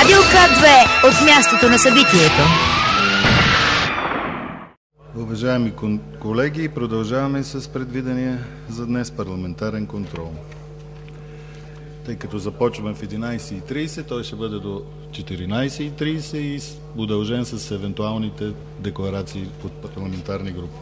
Радио К2 от мястото на събитието. Уважаеми колеги, продължаваме с предвидения за днес парламентарен контрол. Тъй като започваме в 11:30, той ще бъде до 14:30 и удължен с евентуалните декларации от парламентарни групи.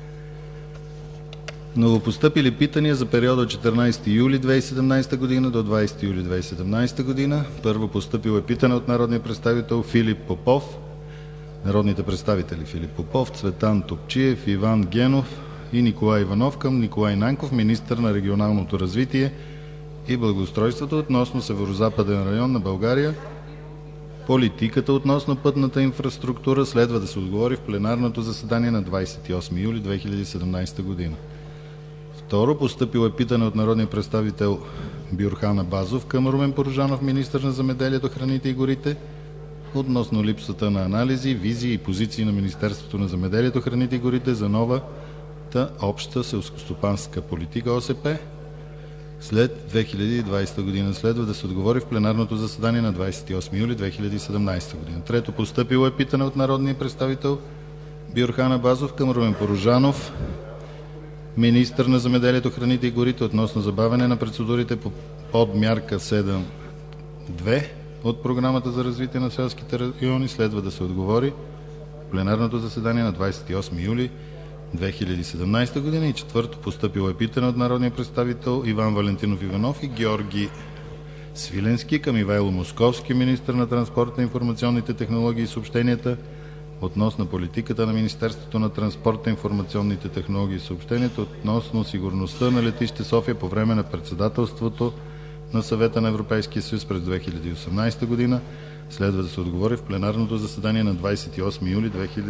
Новопостъпили питания за периода 14 юли 2017 година до 20 юли 2017 година. Първо постъпило е питане от народния представител Филип Попов. Народните представители Филип Попов, Цветан Топчиев, Иван Генов и Николай Иванов към Николай Нанков, министър на регионалното развитие и благоустройството, относно Северозападен район на България. Политиката относно пътната инфраструктура следва да се отговори в пленарното заседание на 28 юли 2017 година. Второ, постъпило е питане от народния представител Бюрхан Абазов към Румен Порожанов, министър на земеделието, храните и горите, относно липсата на анализи, визии и позиции на Министерството на земеделието, храните и горите за новата обща селскостопанска политика ОСП след 2020 година. Следва да се отговори в пленарното заседание на 28 юли 2017 година. Трето, постъпило е питане от народния представител Бюрхан Абазов към Румен Порожанов, министър на земеделието, храните и горите, относно забавяне на процедурите по подмярка 7.2 от Програмата за развитие на селските райони. Следва да се отговори в пленарното заседание на 28 юли 2017 година. И четвърто, постъпило е питане от народния представител Иван Валентинов Иванов и Георги Свиленски към Ивайло Московски, министър на транспорта, информационните технологии и съобщенията, относно политиката на Министерството на транспорта, информационните технологии и съобщенията, относно сигурността на летище София по време на председателството на Съвета на Европейския съюз през 2018 година. Следва да се отговори в пленарното заседание на 28 юли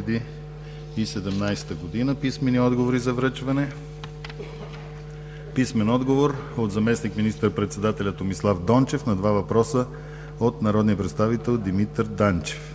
2017 година. Писмени отговори за връчване. Писмен отговор от заместник министър-председателя Томислав Дончев на два въпроса от народния представител Димитър Данчев.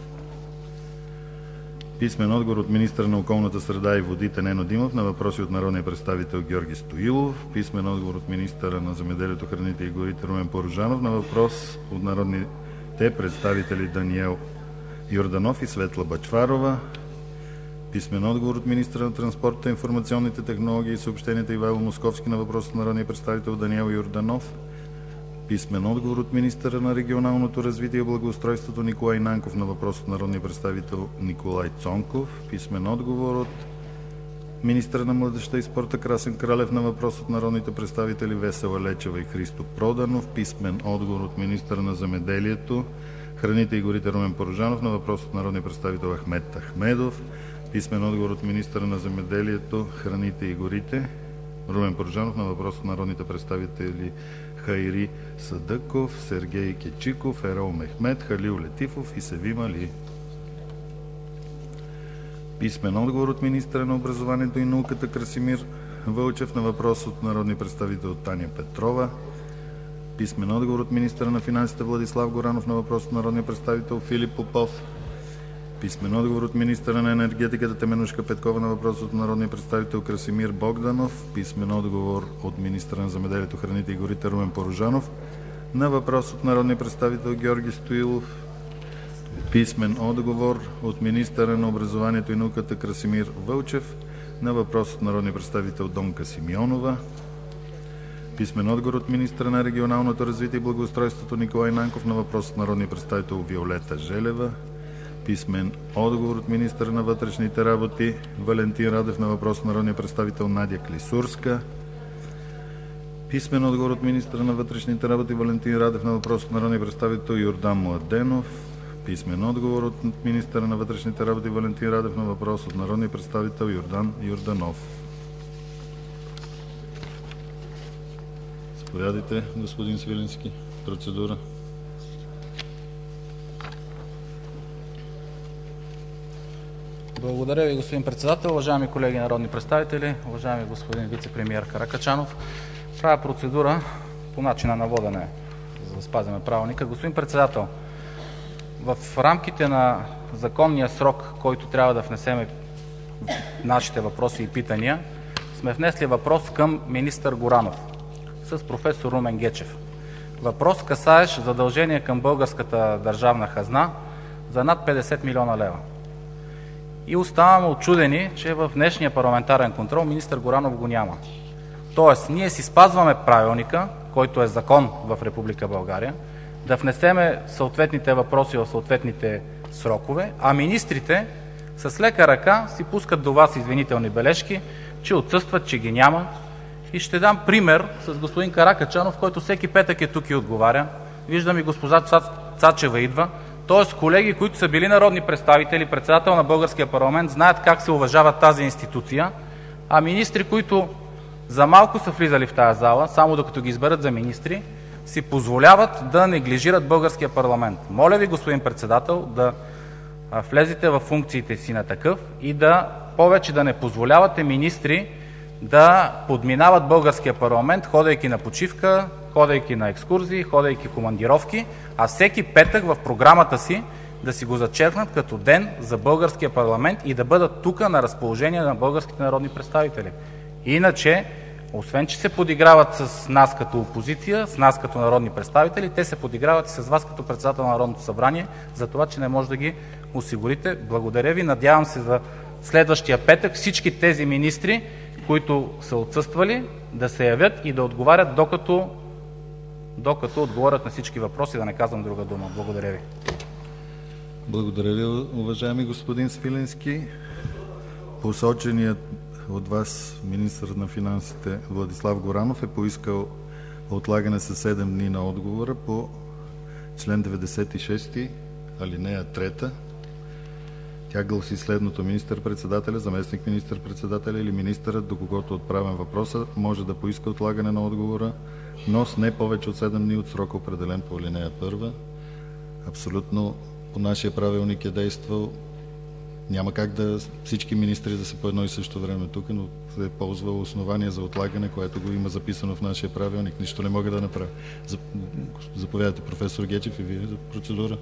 Писмен отговор от министъра на околната среда и водите Нено Димов на въпроси от народния представител Георги Стоилов. Писмен отговор от министъра на земеделието, храните и горите Румен Порожанов на въпрос от народните представители Даниел Йорданов и Светла Бъчварова. Писмен отговор от министъра на транспорта, информационните технологии и съобщенията Ивайло Московски на въпрос от народния представител Даниел Йорданов. Писмен отговор от министъра на регионалното развитие и благоустройството Николай Нанков на въпрос от народния представител Николай Цонков. Писмен отговор от министъра на младежта и спорта Красен Кралев на въпрос от народните представители Весела Лечева и Христо Проданов. Писмен отговор от министъра на земеделието, храните и горите Румен Порожанов на въпрос от народния представител Ахмед Ахмедов. Писмен отговор от министъра на земеделието, храните и горите Румен Порожанов на въпрос от народните представители Хайри Садъков, Сергей Кечиков, Ерол Мехмед, Халил Летифов и Севим Али. Писмен отговор от министъра на образованието и науката Красимир Вълчев на въпрос от народния представител Таня Петрова. Писмен отговор от министъра на финансите Владислав Горанов на въпрос от народния представител Филип Попов. Писмен отговор от министъра на енергетиката Теменужка Петкова на въпрос от народния представител Красимир Богданов. Писмен отговор от министъра на земеделието, храните и горите Румен Порожанов на въпрос от народния представител Георги Стоилов. Писмен отговор от министъра на образованието и науката Красимир Вълчев на въпрос от народния представител Донка Симеонова. Писмен отговор от министъра на регионалното развитие и благоустройството Николай Нанков на въпрос от народния представител Виолета Желева. Писмен отговор от министъра на вътрешните работи Валентин Радев на въпрос от народния представител Надя Клисурска. Писмен отговор от министъра на вътрешните работи Валентин Радев на въпрос от народния представител Йордан Младенов. Писмен отговор от министъра на вътрешните работи Валентин Радев на въпрос от народния представител Йордан Йорданов. Заповядайте, господин Свиленски. Процедура. Благодаря ви, господин председател. Уважаеми колеги народни представители, уважаеми господин вицепремиер Каракачанов, правя процедура по начина на водене, за да спазим правилника. Господин председател, в рамките на законния срок, който трябва да внесем нашите въпроси и питания, сме внесли въпрос към министър Горанов с професор Румен Гечев. въпрос, касаещ задължение към българската държавна хазна за над 50 милиона лева. И оставаме учудени, че в днешния парламентарен контрол министър Горанов го няма. Тоест, ние си спазваме правилника, който е закон в Република България, да внесеме съответните въпроси в съответните срокове, а министрите с лека ръка си пускат до вас извинителни бележки, че отсъстват, че ги няма. И ще дам пример с господин Каракачанов, който всеки петък е тук и отговаря. Виждам и госпожа Цачева идва. Тоест, колеги, които са били народни представители, председател на българския парламент, знаят как се уважава тази институция, а министри, които за малко са влизали в тази зала, само докато ги изберат за министри, си позволяват да неглижират българския парламент. Моля ви, господин председател, да влезете в функциите си на такъв и повече да не позволявате министри да подминават българския парламент, ходейки на почивка, ходейки на екскурзии, ходейки командировки, а всеки петък в програмата си да си го зачеркнат като ден за българския парламент и да бъдат тук на разположение на българските народни представители. Иначе, освен че се подиграват с нас като опозиция, с нас като народни представители, те се подиграват и с вас като председател на Народното събрание, за това, че не може да ги осигурите. Благодаря ви. Надявам се за следващия петък всички тези министри, които са отсъствали, да се явят и да отговарят, докато отговорят на всички въпроси, да не казвам друга дума. Благодаря ви. Благодаря ви, уважаеми господин Свиленски. Посоченият от вас министър на финансите Владислав Горанов е поискал отлагане със 7 дни на отговора по член 96, алинея 3. Тя гласи следното: министър-председателя, заместник министър-председателя или министърът, до когото отправен въпроса, може да поиска отлагане на отговора, но с не повече от 7 дни от срока, определен по алинея 1. Абсолютно по нашия правилник е действал. Няма как всички министри да са по едно и също време тук, но се е ползвало основание за отлагане, което го има записано в нашия правилник. Нищо не мога да направя. Заповядайте, професор Гечев, и вие за процедура.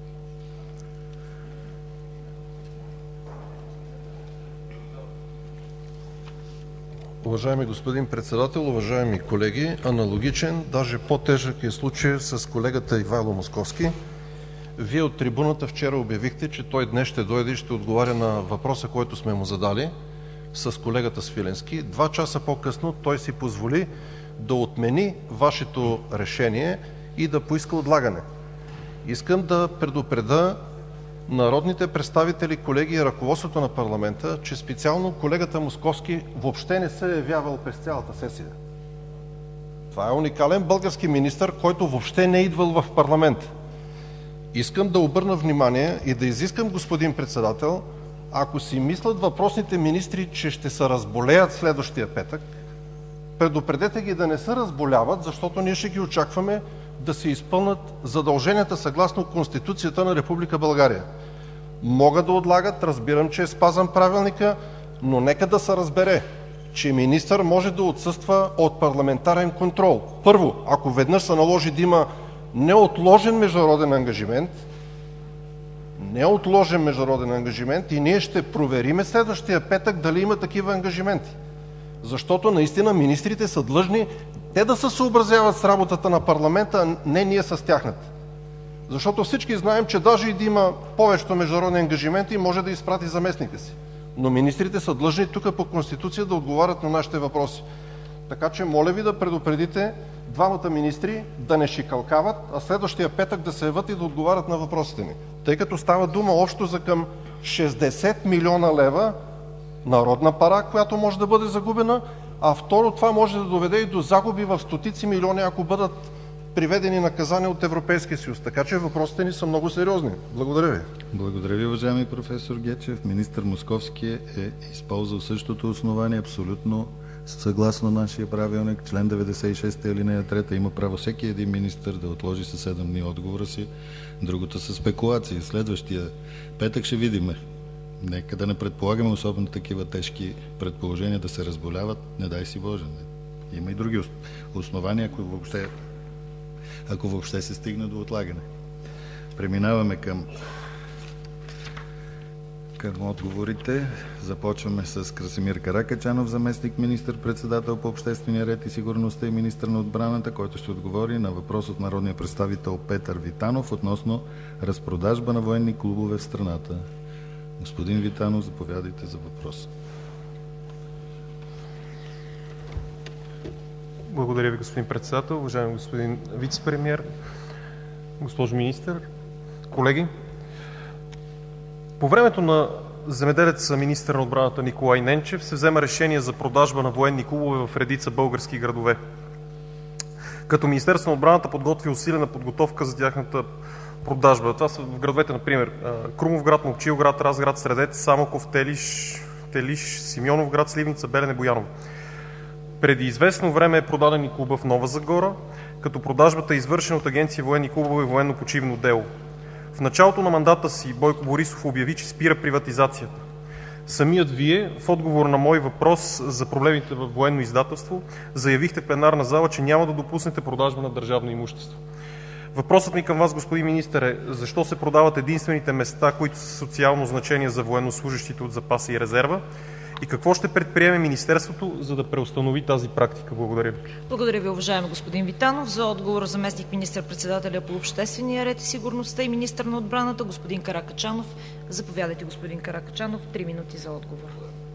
Уважаеми господин председател, уважаеми колеги, аналогичен, даже по-тежък е случай с колегата Ивайло Московски. Вие от трибуната вчера обявихте, че той днес ще дойде и ще отговаря на въпроса, който сме му задали с колегата Свиленски. 2 часа по-късно той си позволи да отмени вашето решение и да поиска отлагане. Искам да предупредя народните представители, колеги и ръководството на парламента, че специално колегата Московски въобще не се е явявал през цялата сесия. Това е уникален български министър, който въобще не е идвал в парламент. Искам да обърна внимание и да изискам, господин председател, ако си мислят въпросните министри, че ще се разболеят следващия петък, предупредете ги да не се разболяват, защото ние ще ги очакваме да се изпълнят задълженията съгласно Конституцията на Република България. Могат да отлагат, разбирам, че е спазан правилника, но нека да се разбере, че министър може да отсъства от парламентарен контрол. Първо, ако веднъж се наложи да има неотложен международен ангажимент и ние ще провериме следващия петък дали има такива ангажименти. Защото наистина министрите са длъжни те да се съобразяват с работата на парламента, а не ние с тяхната. Защото всички знаем, че даже и да има повечето международни ангажименти, може да изпрати заместника си. Но министрите са длъжни тук по Конституция да отговарят на нашите въпроси. Така че моля ви да предупредите двамата министри да не шикалкават, а следващия петък да се явят и да отговарят на въпросите ни. Тъй като става дума общо за към 60 милиона лева народна пара, която може да бъде загубена, а второ, това може да доведе и до загуби в стотици милиони, ако бъдат приведени наказания от Европейския съюз. Така че въпросите ни са много сериозни. Благодаря ви. Благодаря ви, уважаеми професор Гечев. Министър Московски е използвал същото основание, абсолютно съгласно нашия правилник, член 96, алинея 3. Има право всеки един министър да отложи със 7 дни отговора си. Другото са спекулации. Следващия петък ще видиме. Нека да не предполагаме особено такива тежки предположения да се разболяват. Не дай си Боже. Има и други основания, ако въобще се стигне до отлагане. Преминаваме към Към отговорите започваме с Красимир Каракачанов, заместник министър-председател по обществения ред и сигурността и министър на отбраната, който ще отговори на въпрос от народния представител Петър Витанов относно разпродажба на военни клубове в страната. Господин Витанов, заповядайте за въпрос. Благодаря Ви, господин председател. Уважаеми господин вицепремиер, госпожо министър, колеги! По времето на земеделеца министър на отбраната Николай Ненчев се взема решение за продажба на военни клубове в редица български градове. Като Министерство на отбраната подготви усилена подготовка за тяхната продажба. Това са в градовете, например, Крумовград, Момчилград, Разград, Средец, Самоков, Телиш, Симеоновград, Сливница, Белене, Бояново. Преди известно време е продаден и клуба в Нова Загора, като продажбата е извършена от Агенция военни клубове и военно-почивно дело. В началото на мандата си Бойко Борисов обяви, че спира приватизацията. Самият Вие, в отговор на мой въпрос за проблемите във военно издателство, заявихте в пленарна зала, че няма да допуснете продажба на държавно имущество. Въпросът ми към Вас, господин министър, е: защо се продават единствените места, които са социално значение за военнослужещите от запаса и резерва? И какво ще предприеме Министерството, за да преустанови тази практика? Благодаря ви. Благодаря ви, уважаеми господин Витанов. За отговор заместник министър-председателя по обществения ред и сигурността и министър на отбраната господин Каракачанов. Заповядайте, господин Каракачанов. 3 минути за отговор.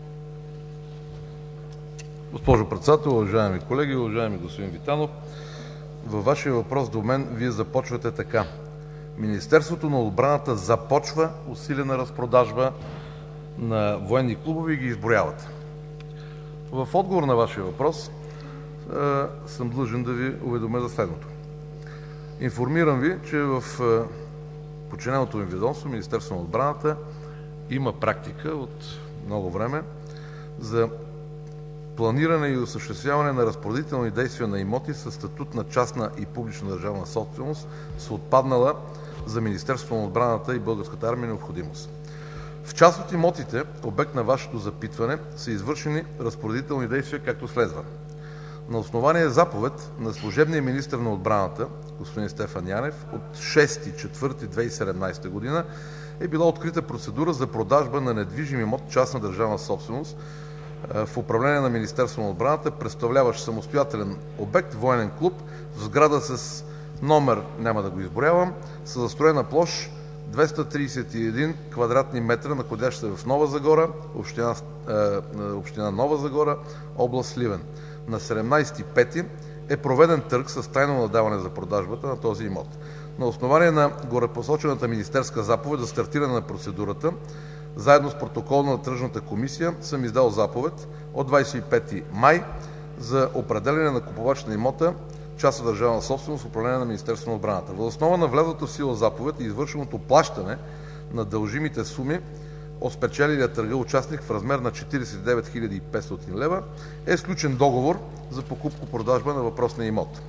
Госпожо председател, уважаеми колеги, уважаеми господин Витанов, във вашия въпрос до мен Вие започвате така: Министерството на отбраната започва усилена разпродажба на военни клубове и ги изброяват. В отговор на вашия въпрос съм длъжен да ви уведомя за следното. Информирам ви, че в подчиненото ми ведомство, Министерство на отбраната, има практика от много време за планиране и осъществяване на разпоредителни действия на имоти със статут на частна и публична държавна собственост с отпаднала за Министерството на отбраната и Българската армия необходимост. В част от имотите, обект на вашето запитване, са извършени разпоредителни действия, както следва. На основание заповед на служебния министър на отбраната, господин Стефан Янев, от 6.4.2017 година е била открита процедура за продажба на недвижим имот частна държавна собственост в управление на Министерство на отбраната, представляващ самостоятелен обект, военен клуб, в сграда с номер, няма да го изброявам, с застроена площ 231 квадратни метра, находяща се в Нова Загора, община Нова Загора, област Сливен. На 17.5 е проведен търг с тайно наддаване за продажбата на този имот. На основание на горепосочената министерска заповед за стартиране на процедурата, заедно с протокол на тръжната комисия, съм издал заповед от 25 май за определяне на купувач на имота частна държавна собственост в управление на Министерството на отбраната. Въз основа на влязлата в сила заповед и извършеното плащане на дължимите суми от спечелилия търга участник в размер на 49 500 лева е сключен договор за покупко-продажба на въпросния имот.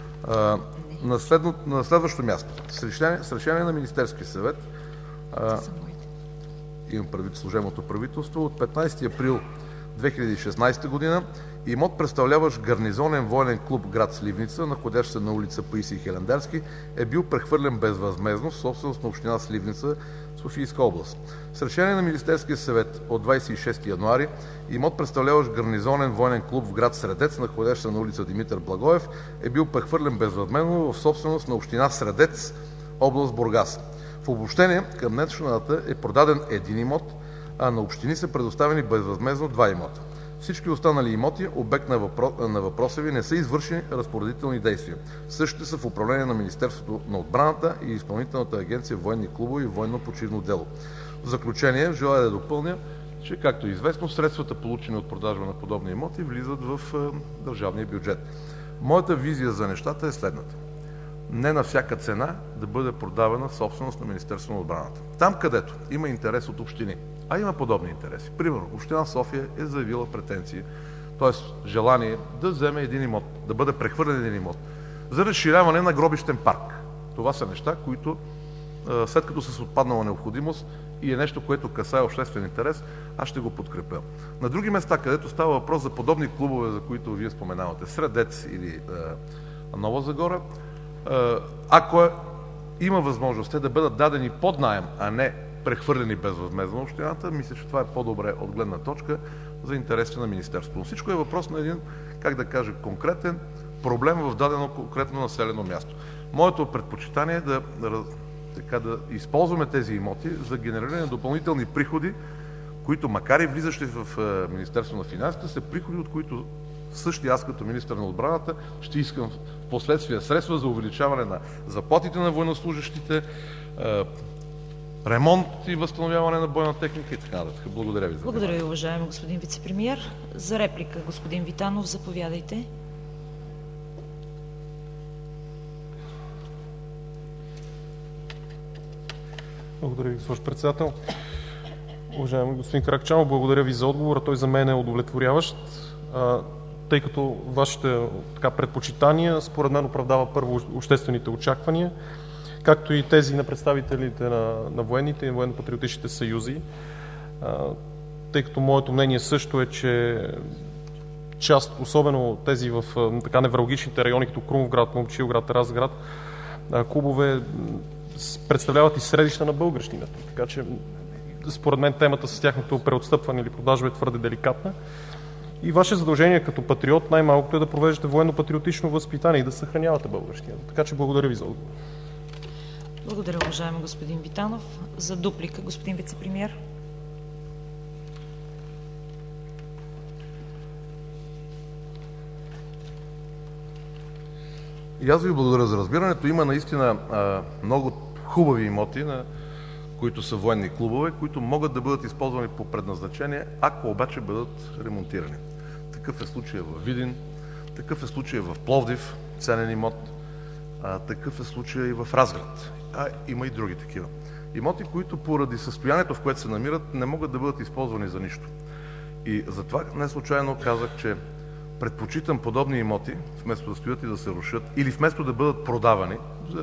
На следващо място, с решение на Министерския съвет, имам предвид служебното правителство, от 15 април 2016 година имот, представляващ гарнизонен военен клуб град Сливница, находящ се на улица Паисий Хилендарски, е бил прехвърлен безвъзмездно в собственост на община Сливница, Софийска област. С решение на Министерския съвет от 26 януари имот, представляващ гарнизонен военен клуб в град Средец, находящ се на улица Димитър Благоев, е бил прехвърлен безвъзмездно в собственост на община Средец, област Бургас. В обобщение към днешна дата е продаден един имот, а на общини са предоставени безвъзмездно 2 имота. Всички останали имоти, обект на въпроса ви, не са извършени разпоредителни действия. Същите са в управление на Министерството на отбраната и Изпълнителната агенция военни клубове и военно-почивно дело. В заключение, желая да допълня, че, както е известно, средствата, получени от продажба на подобни имоти, влизат в държавния бюджет. Моята визия за нещата е следната: не на всяка цена да бъде продавана собственост на Министерството на отбраната. Там, където има интерес от общини, а има подобни интереси. Примерно, община София е заявила претенции, т.е. желание да вземе един имот, да бъде прехвърлен един имот за разширяване на гробищен парк. Това са неща, които след като са с отпаднала необходимост и е нещо, което касае обществен интерес, аз ще го подкрепя. На други места, където става въпрос за подобни клубове, за които вие споменавате, Средец или Нова Загора, ако има възможност те да бъдат дадени под наем, а не прехвърлени безвъзмездно на общината. Мисля, че това е по-добре от гледна точка за интересите на Министерството. Но всичко е въпрос на един, как да кажа, конкретен проблем в дадено конкретно населено място. Моето предпочитание е да използваме тези имоти за генериране на допълнителни приходи, които, макар и влизащи в Министерството на финансите, са приходи, от които също аз като министър на отбраната ще искам в последствие средства за увеличаване на заплатите на военнослужещите, ремонт и възстановяване на бойна техника и така нататък. Благодаря ви за вниманието. Благодаря ви, уважаеми господин вицепремиер. За реплика, господин Витанов, заповядайте. Благодаря ви, госпожо председател. Уважаеми господин Каракачанов, благодаря ви за отговора. Той за мен е удовлетворяващ, тъй като вашите предпочитания според мен оправдава първо обществените очаквания, както и тези на представителите на военните и военно-патриотичните съюзи, тъй като моето мнение също е, че част, особено тези в така невралгичните райони, като Крумовград, Момчилград, Разград, клубове представляват и средища на българщината. Така че според мен темата с тяхното преотстъпване или продажба е твърде деликатна. И ваше задължение като патриот най-малкото е да провеждате военно-патриотично възпитание и да съхранявате българщината. Така че благодаря ви за отговор. Благодаря, уважаеми господин Витанов. За дуплика, господин вицепремиер. И аз ви благодаря за разбирането. Има наистина много хубави имоти, които са военни клубове, които могат да бъдат използвани по предназначение, ако обаче бъдат ремонтирани. Такъв е случая в Видин, такъв е случая в Пловдив, ценен имот, такъв е случая и в Разград. Има и други такива. Имоти, които поради състоянието, в което се намират, не могат да бъдат използвани за нищо. И затова не случайно казах, че предпочитам подобни имоти, вместо да стоят и да се рушат, или вместо да бъдат продавани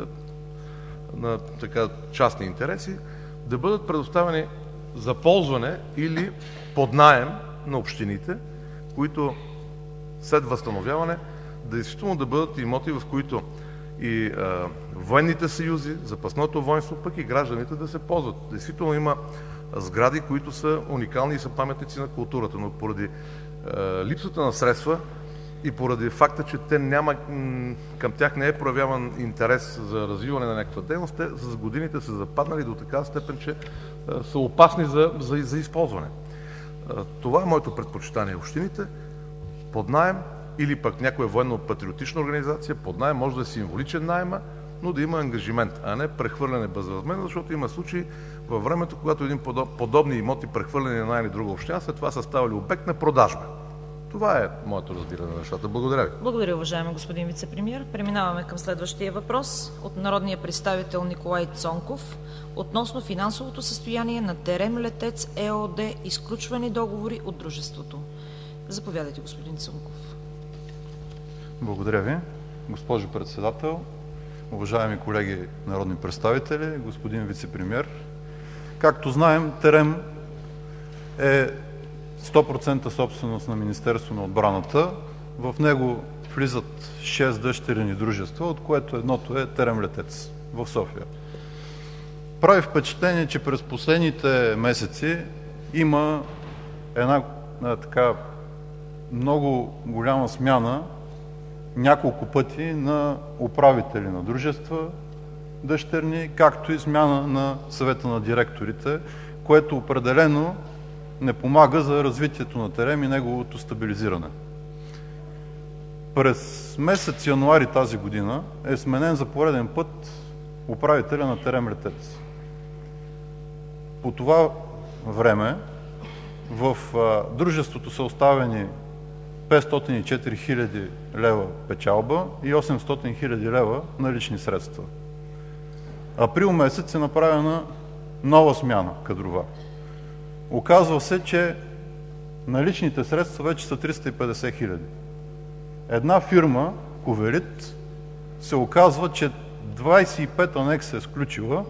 на частни интереси, да бъдат предоставени за ползване или под наем на общините, които след възстановяване действително да бъдат имоти, в които и военните съюзи, запасното воинство, пък и гражданите да се ползват. Действително има сгради, които са уникални и са паметници на културата, но поради липсата на средства и поради факта, че към тях не е проявяван интерес за развиване на някаква дейност, те с годините са западнали до такава степен, че са опасни за използване. Това е моето предпочитание. Общините под наем или пък някоя военно-патриотична организация под наем, може да е символичен наема, но да има ангажимент, а не прехвърляне безвъзмездно, защото има случаи във времето, когато подобни имоти, прехвърлени на една или друга община, след това са ставали обект на продажба. Това е моето разбиране на нещата. Благодаря ви. Благодаря, уважаеми господин вицепремиер. Преминаваме към следващия въпрос от народния представител Николай Цонков относно финансовото състояние на Терем Летец ЕООД и сключвани договори от дружеството. Заповядайте, господин Цонков. Благодаря ви, госпожо председател, уважаеми колеги народни представители, господин вицепремиер. Както знаем, Терем е 100% собственост на Министерството на отбраната. В него влизат 6 дъщерни дружества, от което едното е Терем Летец в София. Прави впечатление, че през последните месеци има една много голяма смяна няколко пъти на управители на дружества дъщерни, както и смяна на съвета на директорите, което определено не помага за развитието на Терем и неговото стабилизиране. През месец януари тази година е сменен за пореден път управителя на Терем Летец. По това време в дружеството са оставени 504 хиляди лева печалба и 800 хиляди лева налични средства. Април месец е направена нова смяна кадрова. Оказва се, че наличните средства вече са 350 хиляди. Една фирма, Ковелит, се оказва, че 25 анекса е сключила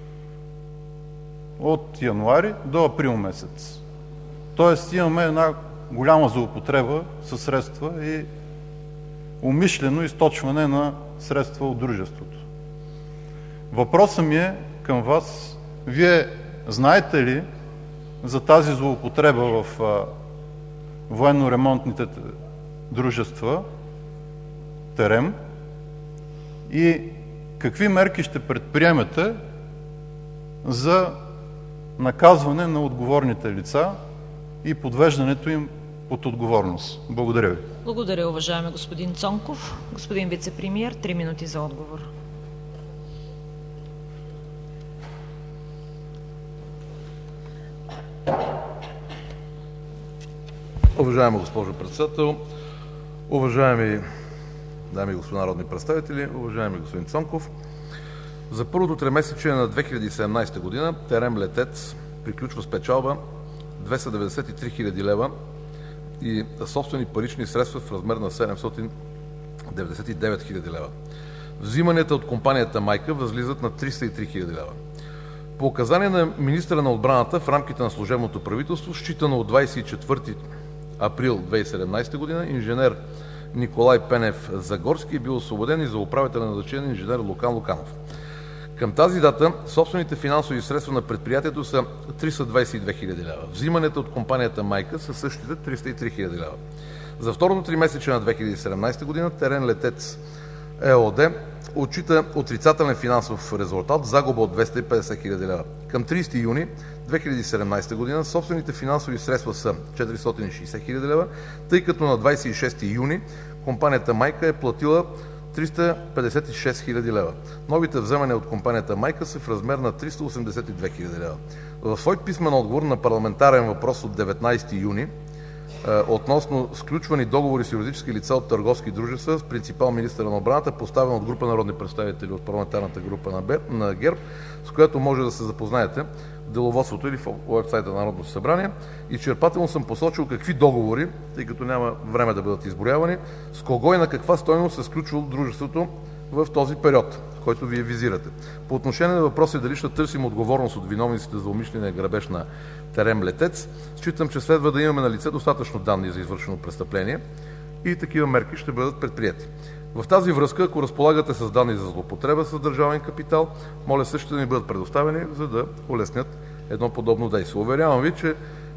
от януари до април месец. Тоест имаме една голяма злоупотреба със средства и умишлено източване на средства от дружеството. Въпросът ми е към вас. Вие знаете ли за тази злоупотреба в военно-ремонтните дружества ТЕРЕМ и какви мерки ще предприемете за наказване на отговорните лица и подвеждането им под отговорност? Благодаря ви. Благодаря, уважаеми господин Цонков. Господин вицепремиер, 3 минути за отговор. Уважаема госпожо Председател, уважаеми дами и господа народни представители, уважаеми господин Цонков! За първото тримесечие на 2017 година ТЕРЕМ „Летец“ приключва с печалба 293 хил. лева и собствени парични средства в размер на 799 хил. лева. Взиманията от компанията майка възлизат на 303 хил. лева. По указание на министъра на отбраната в рамките на служебното правителство, считано от 24 април 2017 година, инженер Николай Пенев Загорски е бил освободен и за управител назначен инженер Лукан Луканов. Към тази дата собствените финансови средства на предприятието са 322 хил. лева. Взиманията от компанията майка са същите 303 хил. лева. За второто тримесечие на 2017 година ТЕРЕМ „Летец“ ЕООД отчита отрицателен финансов резултат, загуба от 250 хил. лева. Към 30 юни 2017 година собствените финансови средства са 460 хил. лева, тъй като на 26 юни компанията майка е платила 356 хил. лева. Новите вземания от компанията майка са в размер на 382 хил. лева. В свой писмен отговор на парламентарен въпрос от 19 юни относно сключвани договори с юридически лица от търговски дружества с принципал министъра на отбраната, поставен от група народни представители от парламентарната група на ГЕРБ, с която може да се запознаете в деловодството или в уебсайта на Народното събрание. Изчерпателно съм посочил какви договори, тъй като няма време да бъдат изброявани, с кого и на каква стойност се сключвало дружеството в този период, който Вие визирате. По отношение на въпроса дали ще търсим отговорност от виновниците за умишления грабеж на ТЕРЕМ „Летец“, считам, че следва да имаме на лице достатъчно данни за извършено престъпление и такива мерки ще бъдат предприети. В тази връзка, ако разполагате с данни за злоупотреба с държавен капитал, моля същите да ни бъдат предоставени, за да улеснят едно подобно действие. Уверявам Ви, че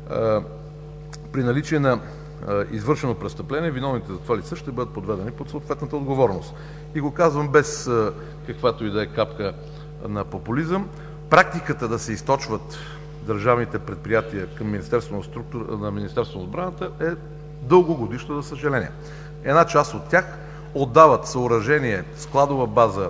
при наличие на извършено престъпление, виновните за това лица ще бъдат подведени под съответната отговорност. И го казвам без каквато и да е капка на популизъм. Практиката да се източват държавните предприятия към Министерството на отбраната е дългогодишна, за съжаление. Една част от тях отдават съоръжение, складова база,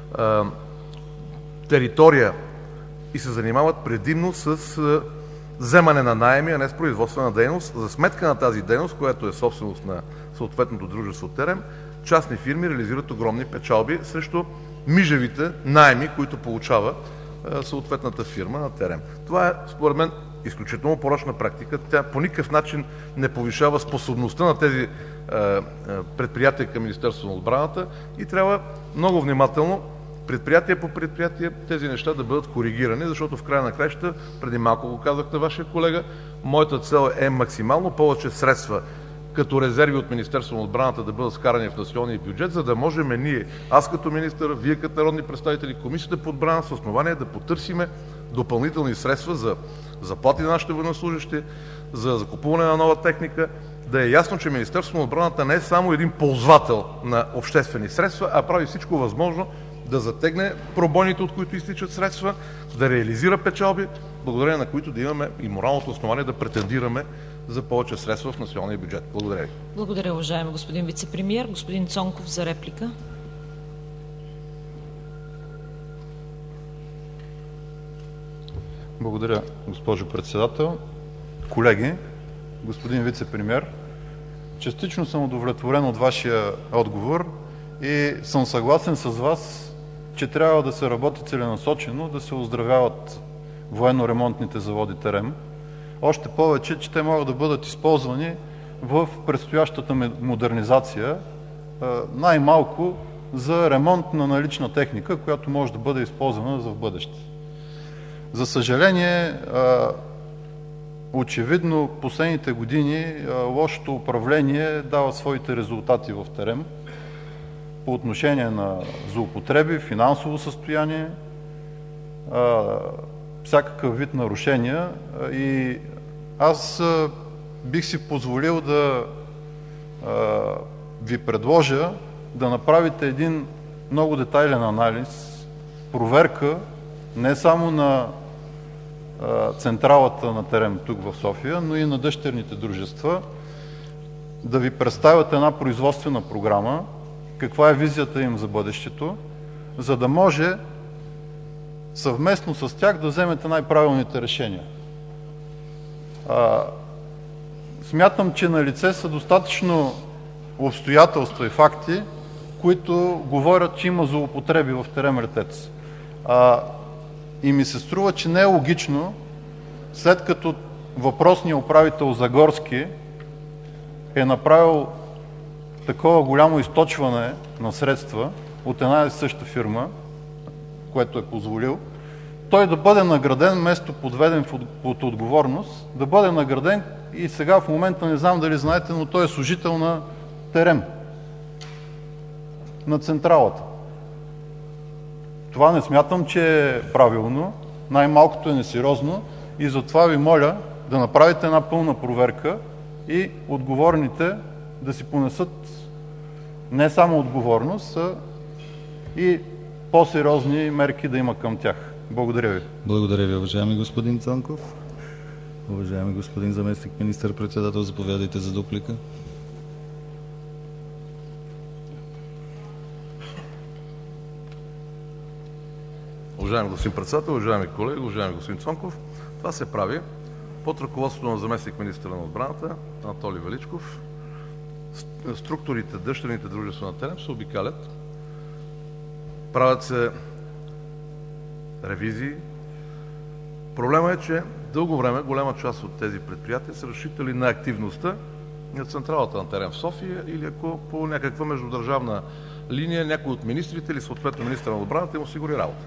територия и се занимават предимно с вземане на наеми, а не с производствена дейност. За сметка на тази дейност, която е собственост на съответното дружество ТЕРЕМ, частни фирми реализират огромни печалби срещу мижавите наеми, които получава съответната фирма на ТЕРЕМ. Това е, според мен, изключително порочна практика. Тя по никакъв начин не повишава способността на тези предприятия към Министерството на отбраната и трябва много внимателно, предприятие по предприятие, тези неща да бъдат коригирани, защото в края на краищата, преди малко го казах на вашия колега, моята цел е максимално повече средства като резерви от Министерството на отбраната да бъдат вкарани в националния бюджет, за да можем ние, аз като министър, вие като народни представители, Комисията по отбрана с основание да потърсиме допълнителни средства за заплати на нашите военнослужещи, за закупуване на нова техника. Да е ясно, че Министерството на отбраната не е само един ползвател на обществени средства, а прави всичко възможно да затегне пробойните, от които изтичат средства, да реализира печалби, благодарение на които да имаме и моралното основание да претендираме за повече средства в националния бюджет. Благодаря ви. Благодаря, уважаеми господин вицепремиер. Господин Цонков за реплика. Благодаря, госпожо Председател. Колеги, господин вицепремиер, частично съм удовлетворен от Вашия отговор и съм съгласен с Вас, че трябва да се работи целенасочено, да се оздравяват военно-ремонтните заводи ТЕРЕМ. Още повече, че те могат да бъдат използвани в предстоящата модернизация, най-малко за ремонт на налична техника, която може да бъде използвана за в бъдеще. За съжаление, очевидно последните години лошото управление дава своите резултати в ТЕРЕМ по отношение на злоупотреби, финансово състояние, всякакъв вид нарушения. И аз бих си позволил да ви предложа да направите един много детайлен анализ, проверка не само на централата на ТЕРЕМ тук в София, но и на дъщерните дружества, да ви представят една производствена програма, каква е визията им за бъдещето, за да може съвместно с тях да вземете най-правилните решения. Смятам, че налице са достатъчно обстоятелства и факти, които говорят, че има злоупотреби в ТЕРЕМ Летец. И ми се струва, че не е логично, след като въпросният управител Загорски е направил такова голямо източване на средства от една и съща фирма, което е позволил, той да бъде награден, вместо подведен под отговорност, да бъде награден и сега в момента не знам дали знаете, но той е служител на ТЕРЕМ, на централата. Това не смятам, че е правилно, най-малкото е несериозно и затова ви моля да направите една пълна проверка и отговорните да си понесат не само отговорност, а и по-сериозни мерки да има към тях. Благодаря ви. Благодаря ви, уважаеми господин Цонков. Уважаеми господин заместник министър-председател, заповядайте за дуплика. Уважаеми господин председател, уважаеми колеги, уважаеми господин Цонков, това се прави под ръководството на заместник министъра на отбраната Анатолий Величков. Структурите, дъщерните дружества на ТЕРЕМ се обикалят, правят се ревизии. Проблема е, че дълго време голяма част от тези предприятия са разчитали на активността на централата на ТЕРЕМ в София или ако по някаква междудържавна линия някой от министрите или съответно министъра на отбраната им осигури работа.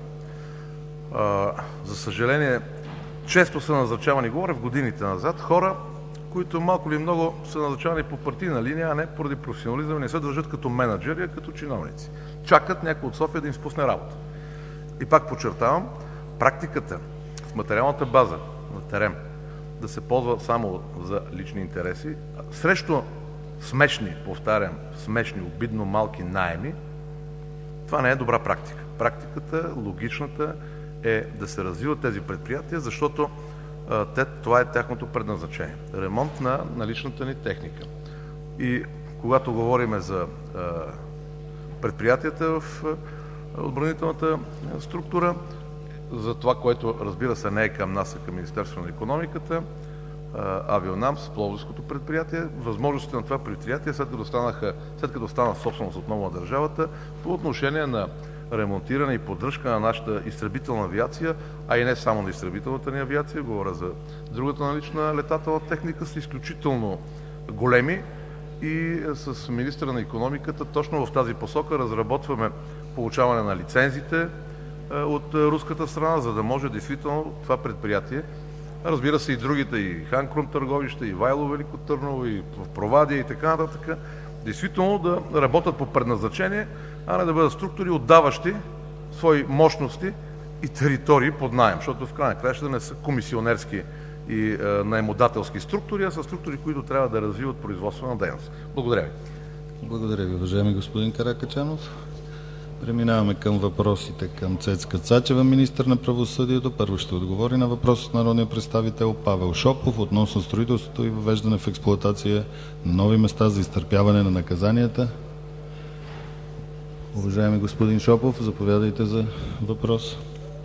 За съжаление, често са назначавани, говоря в годините назад, хора, които малко или много са назначавани по партийна линия, а не поради професионализъм, не се държат като менеджери, а като чиновници. Чакат някой от София да им спусне работа. И пак подчертавам, практиката в материалната база на ТЕРЕМ да се ползва само за лични интереси, срещу смешни, повтарям, смешни, обидно малки наеми, това не е добра практика. Практиката, логичната е да се развиват тези предприятия, защото това е тяхното предназначение. Ремонт на наличната ни техника. И когато говорим за предприятията в отбранителната структура, за това, което разбира се не е към нас, а към Министерството на икономиката, Авионамс, Пловдивското предприятие, възможностите на това предприятие, след като стана собственост отново на държавата, по отношение на ремонтиране и поддръжка на нашата изтребителна авиация, а и не само на изтребителната ни авиация, говоря за другата налична летателна техника, са изключително големи и с министъра на икономиката точно в тази посока разработваме получаване на лицензите от руската страна, за да може действително това предприятие, разбира се и другите, и Ханкрум Търговище, и Вайло Велико Търново, и в Провадия и така нататък, действително да работят по предназначение, а не да бъдат структури, отдаващи свои мощности и територии под наем, защото в крайна краща не са комисионерски и наемодателски структури, а са структури, които трябва да развиват производствена дейност. Благодаря ви. Благодаря ви, уважаеми господин Каракачанов. Преминаваме към въпросите към Цецка Цачева, министър на правосъдието. Първо ще отговори на въпрос от народния представител Павел Шопов относно строителството и въвеждане в експлоатация на нови места за изтърпяване на наказанията. Уважаеми господин Шопов, заповядайте за въпрос.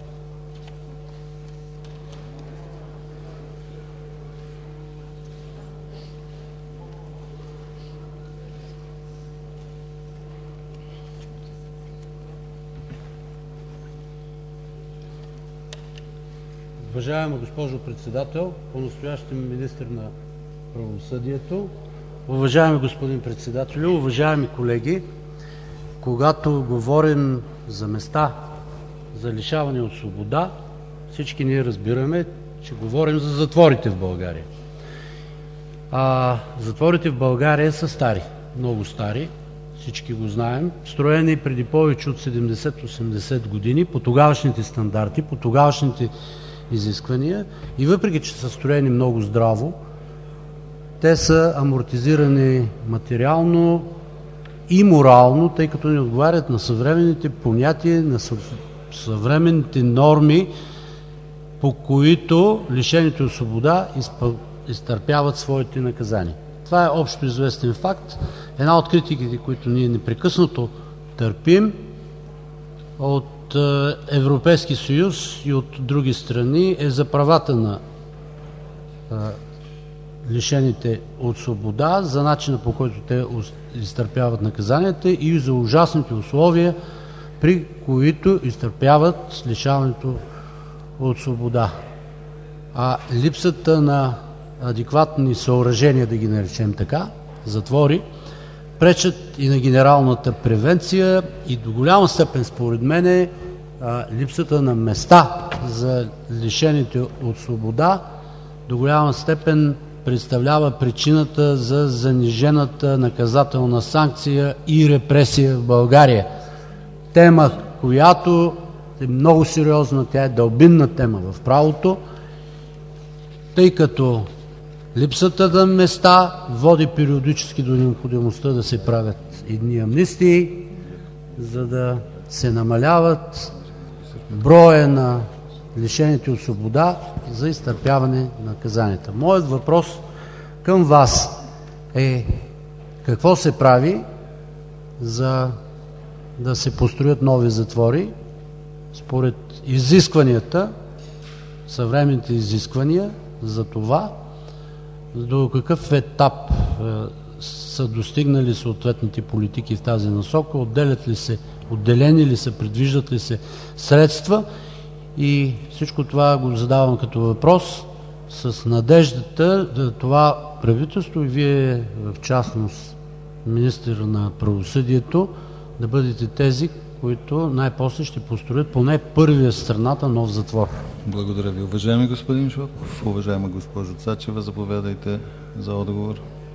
Уважаема госпожо Председател, по-настоящем министър на правосъдието, уважаеми господин Председател, уважаеми колеги, когато говорим за места за лишаване от свобода, всички ние разбираме, че говорим за затворите в България. Затворите в България са стари, много стари, всички го знаем, строени преди повече от 70-80 години по тогавашните стандарти, по тогавашните изисквания и въпреки че са строени много здраво, те са амортизирани материално и морално, тъй като не отговарят на съвременните понятия, на съвременните норми, по които лишените от свобода изтърпяват своите наказания. Това е общо известен факт. Една от критиките, които ние непрекъснато търпим от Европейски съюз и от други страни, е за правата на лишените от свобода, за начина, по който те изтърпяват наказанията и за ужасните условия, при които изтърпяват лишаването от свобода. А липсата на адекватни съоръжения, да ги наречем така, затвори, пречат и на генералната превенция и до голяма степен, според мен, липсата на места за лишените от свобода до голяма степен представлява причината за занижената наказателна санкция и репресия в България. Тема, която е много сериозна, тя е дълбинна тема в правото, тъй като липсата на места води периодически до необходимостта да се правят едни амнистии, за да се намаляват броя на лишените от свобода за изтърпяване на наказанията. Моят въпрос към вас е: какво се прави, за да се построят нови затвори според изискванията, съвременните изисквания за това, до какъв етап са достигнали съответните политики в тази насока, отделени ли са, предвиждат ли се средства? И всичко това го задавам като въпрос с надеждата това правителство и вие в частност, министър на правосъдието, да бъдете тези, които най-после ще построят поне първия в страната нов затвор. Благодаря ви, уважаеми господин Шопов. Уважаема госпожо Цачева, заповядайте за отговор.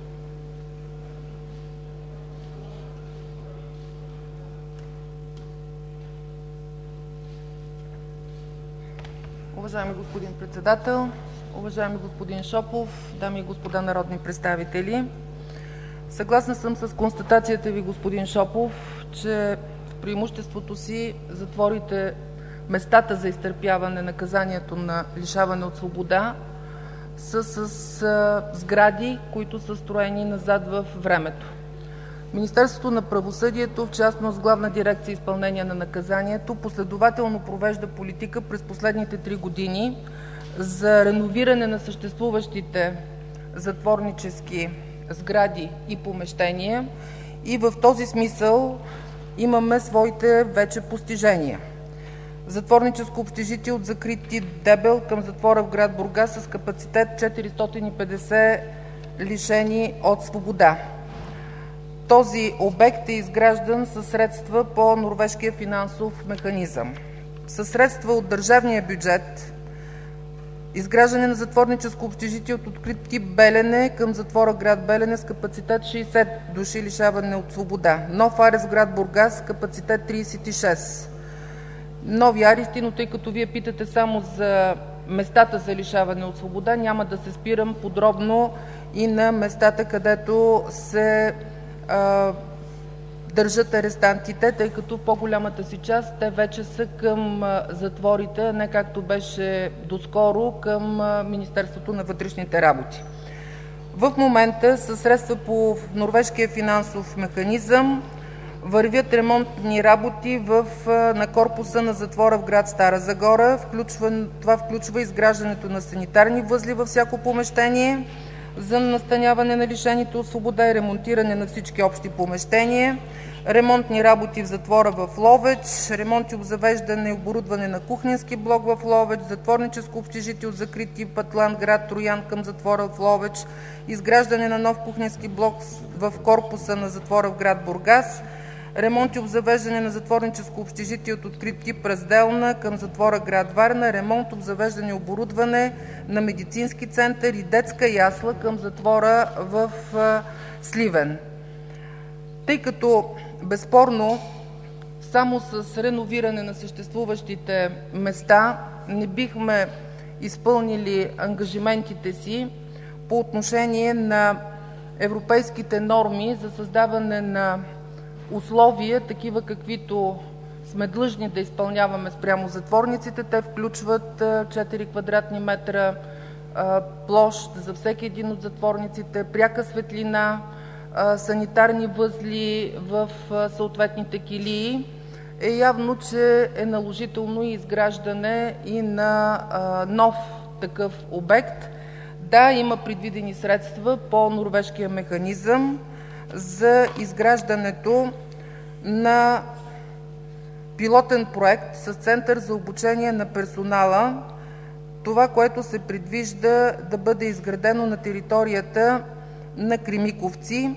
Уважаеми господин председател, уважаеми господин Шопов, дами и господа народни представители! Съгласна съм с констатацията Ви, господин Шопов, че в преимуществото си затворите, местата за изтърпяване наказанието на лишаване от свобода са с сгради, които са строени назад във времето. Министерството на правосъдието, в частност Главна дирекция „Изпълнение на наказанието“, последователно провежда политика през последните 3 години за реновиране на съществуващите затворнически сгради и помещения и в този смисъл имаме своите вече постижения. Затворническо общежитие от закрит тип „Дебел“ към затвора в град Бургас с капацитет 450 лишени от свобода. Този обект е изграждан със средства по Норвежкия финансов механизъм. Със средства от държавния бюджет изграждане на затворническо общежитие от открит тип „Белене“ към затвора в град Белене с капацитет 60 души лишаване от свобода. Нов арест в град Бургас с капацитет 36. Нови арести, но тъй като Вие питате само за местата за лишаване от свобода, няма да се спирам подробно и на местата, където се държат арестантите, тъй като в по-голямата си част те вече са към затворите, а не както беше доскоро към Министерството на вътрешните работи. В момента със средства по Норвежкия финансов механизъм вървят ремонтни работи на корпуса на затвора в град Стара Загора. Това включва изграждането на санитарни възли във всяко помещение за настаняване на лишените от свобода и ремонтиране на всички общи помещения, ремонтни работи в затвора в Ловеч, ремонт и обзавеждане и оборудване на кухненски блок в Ловеч, затворническо общежитие от закрит тип „Атлант“ град Троян към затвора в Ловеч, изграждане на нов кухненски блок в корпуса на затвора в град Бургас, ремонт и обзавеждане на затворническо общежитие от открит тип „Разделна“ към затвора град Варна, ремонт, обзавеждане и оборудване на медицински център и детска ясла към затвора в Сливен. Тъй като безспорно само с реновиране на съществуващите места не бихме изпълнили ангажиментите си по отношение на европейските норми за създаване на условия, такива каквито сме длъжни да изпълняваме спрямо затворниците. Те включват 4 квадратни метра площ за всеки един от затворниците, пряка светлина, санитарни възли в съответните килии. Е явно, че е наложително и изграждане и на нов такъв обект. Да, има предвидени средства по норвежкия механизъм за изграждането на пилотен проект с център за обучение на персонала. Това, което се предвижда да бъде изградено на територията на Кремиковци,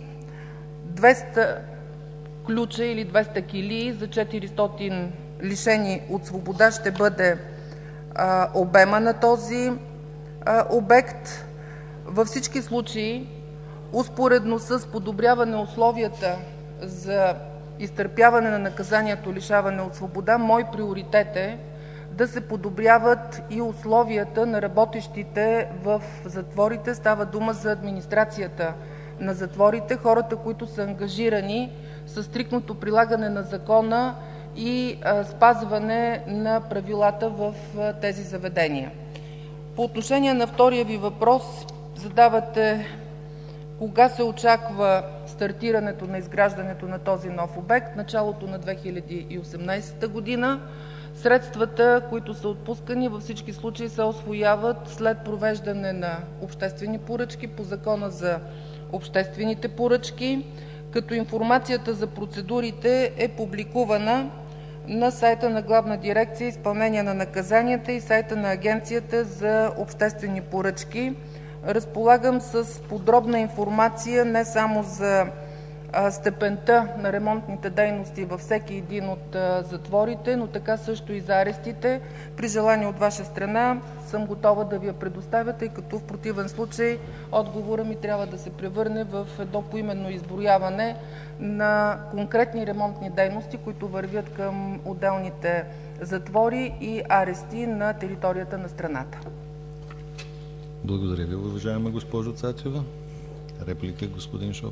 200 ключа или 200 килии за 400 лишени от свобода ще бъде обема на този обект. Във всички случаи, успоредно с подобряване условията за изтърпяване на наказанието лишаване от свобода, мой приоритет е да се подобряват и условията на работещите в затворите. Става дума за администрацията на затворите, хората, които са ангажирани със стриктното прилагане на закона и спазване на правилата в тези заведения. По отношение на втория Ви въпрос, задавате кога се очаква стартирането на изграждането на този нов обект. Началото на 2018 година. Средствата, които са отпускани, във всички случаи се усвояват след провеждане на обществени поръчки по Закона за обществените поръчки, като информацията за процедурите е публикувана на сайта на Главна дирекция „Изпълнение на наказанията“ и сайта на Агенцията за обществени поръчки. Разполагам с подробна информация не само за степента на ремонтните дейности във всеки един от затворите, но така също и за арестите. При желание от Ваша страна съм готова да Ви я предоставя, тъй като в противен случай отговорът ми трябва да се превърне в едно поименно изброяване на конкретни ремонтни дейности, които вървят към отделните затвори и арести на територията на страната. Благодаря Ви, уважаема госпожо Цачева. Реплика, господин Шопов.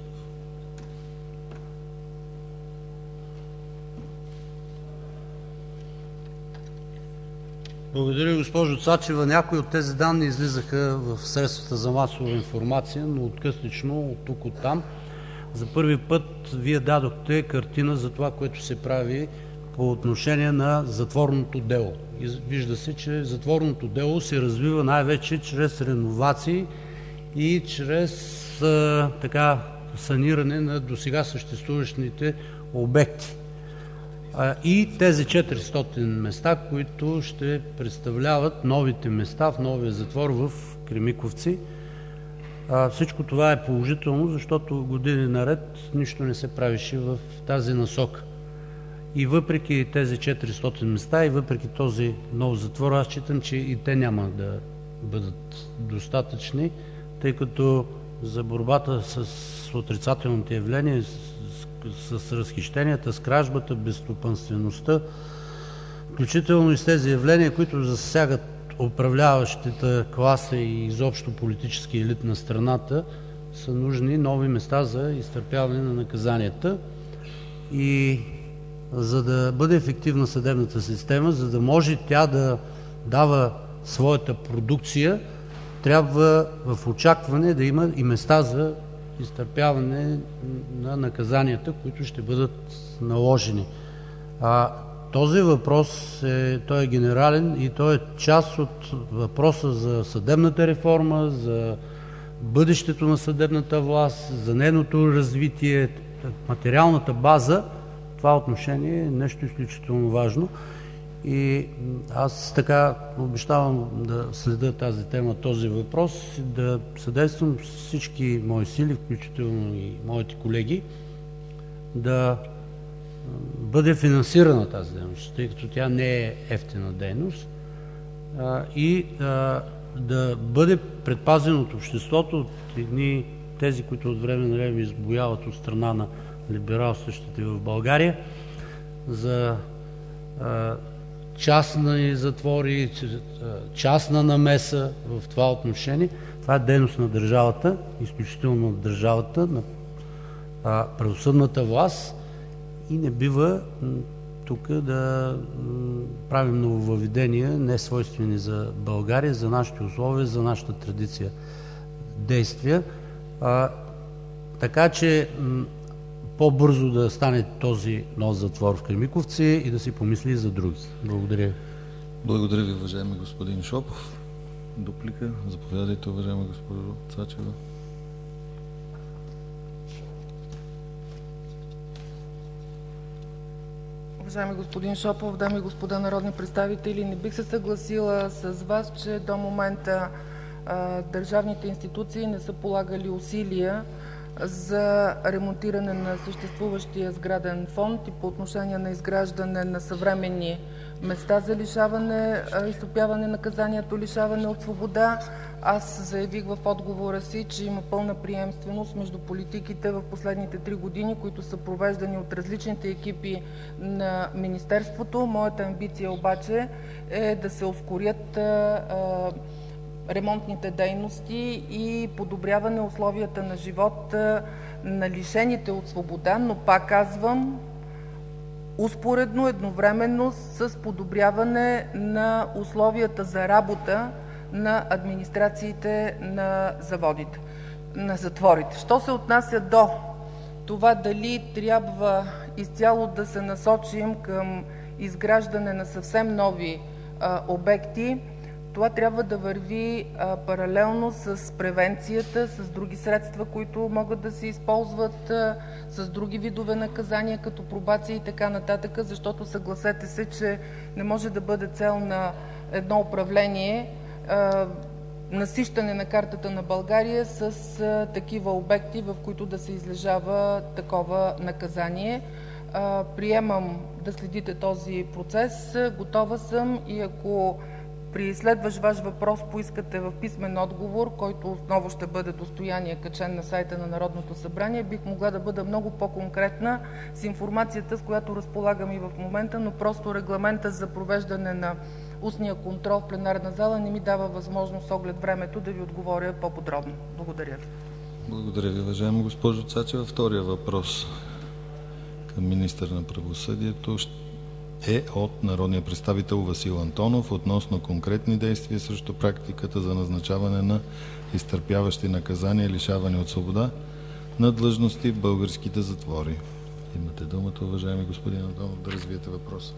Благодаря, госпожо Цачева. Някои от тези данни излизаха в средствата за масова информация, но откъслечно, от тук, от там. За първи път Вие дадохте картина за това, което се прави по отношение на затворното дело. Вижда се, че затворното дело се развива най-вече чрез реновации и чрез саниране на досега съществуващите обекти. И тези 400 места, които ще представляват новите места в новия затвор в Кремиковци. Всичко това е положително, защото години наред нищо не се правеше в тази насока. И въпреки тези 400 места, и въпреки този нов затвор, аз считам, че и те няма да бъдат достатъчни, тъй като за борбата с отрицателните явления, с разхищенията, с кражбата, безстопанствеността, включително и с тези явления, които засягат управляващата класа и изобщо политически елит на страната, са нужни нови места за изтърпяване на наказанията. И за да бъде ефективна съдебната система, за да може тя да дава своята продукция, трябва в очакване да има и места за изтърпяване на наказанията, които ще бъдат наложени. Този въпрос той е генерален и той е част от въпроса за съдебната реформа, за бъдещето на съдебната власт, за нейното развитие, материалната база. Това отношение е нещо изключително важно и аз така обещавам да следя тази тема, този въпрос, да съдействам всички мои сили, включително и моите колеги, да бъде финансирана тази дейност, тъй като тя не е евтина дейност, и да бъде предпазен от обществото, от едни тези, които от време на време избояват от страна на либералстващите в България, за частни затвори, частна намеса в това отношение. Това е дейност на държавата, изключително на държавата, на правосъдната власт и не бива тук да правим нововъведения, не свойствени за България, за нашите условия, за нашата традиция действия. Така че по-бързо да стане този нов затвор в Кремиковци и да си помисли и за други. Благодаря. Благодаря ви, уважаеми господин Шопов. Дуплика. Заповядайте, уважаема госпожо Цачева. Уважаеми господин Шопов, дами и господа народни представители, не бих се съгласила с Вас, че до момента държавните институции не са полагали усилия за ремонтиране на съществуващия сграден фонд и по отношение на изграждане на съвременни места за лишаване, изтърпяване наказанието лишаване от свобода. Аз заявих в отговора си, че има пълна приемственост между политиките в последните 3 години, които са провеждани от различните екипи на Министерството. Моята амбиция обаче е да се ускорят ремонтните дейности и подобряване условията на живот на лишените от свобода, но пак казвам, успоредно, едновременно с подобряване на условията за работа на администрациите на затворите. Що се отнася до това дали трябва изцяло да се насочим към изграждане на съвсем нови обекти, това трябва да върви паралелно с превенцията, с други средства, които могат да се използват, с други видове наказания, като пробация и така нататък, защото съгласете се, че не може да бъде цел на едно управление насищане на картата на България с такива обекти, в които да се излежава такова наказание. Приемам да следите този процес. Готова съм и ако при следващ Ваш въпрос поискате в писмен отговор, който отново ще бъде достояние, качен на сайта на Народното събрание, бих могла да бъда много по-конкретна с информацията, с която разполагам и в момента, но просто регламента за провеждане на устния контрол в пленарна зала не ми дава възможност с оглед времето да Ви отговоря по-подробно. Благодаря Ви. Благодаря Ви, уважаема госпожо Цачева. Втория въпрос към министър на правосъдието е от народния представител Васил Антонов относно конкретни действия срещу практиката за назначаване на изтърпяващи наказание лишаване от свобода на длъжности в българските затвори. Имате думата, уважаеми господин Антонов, да развиете въпроса.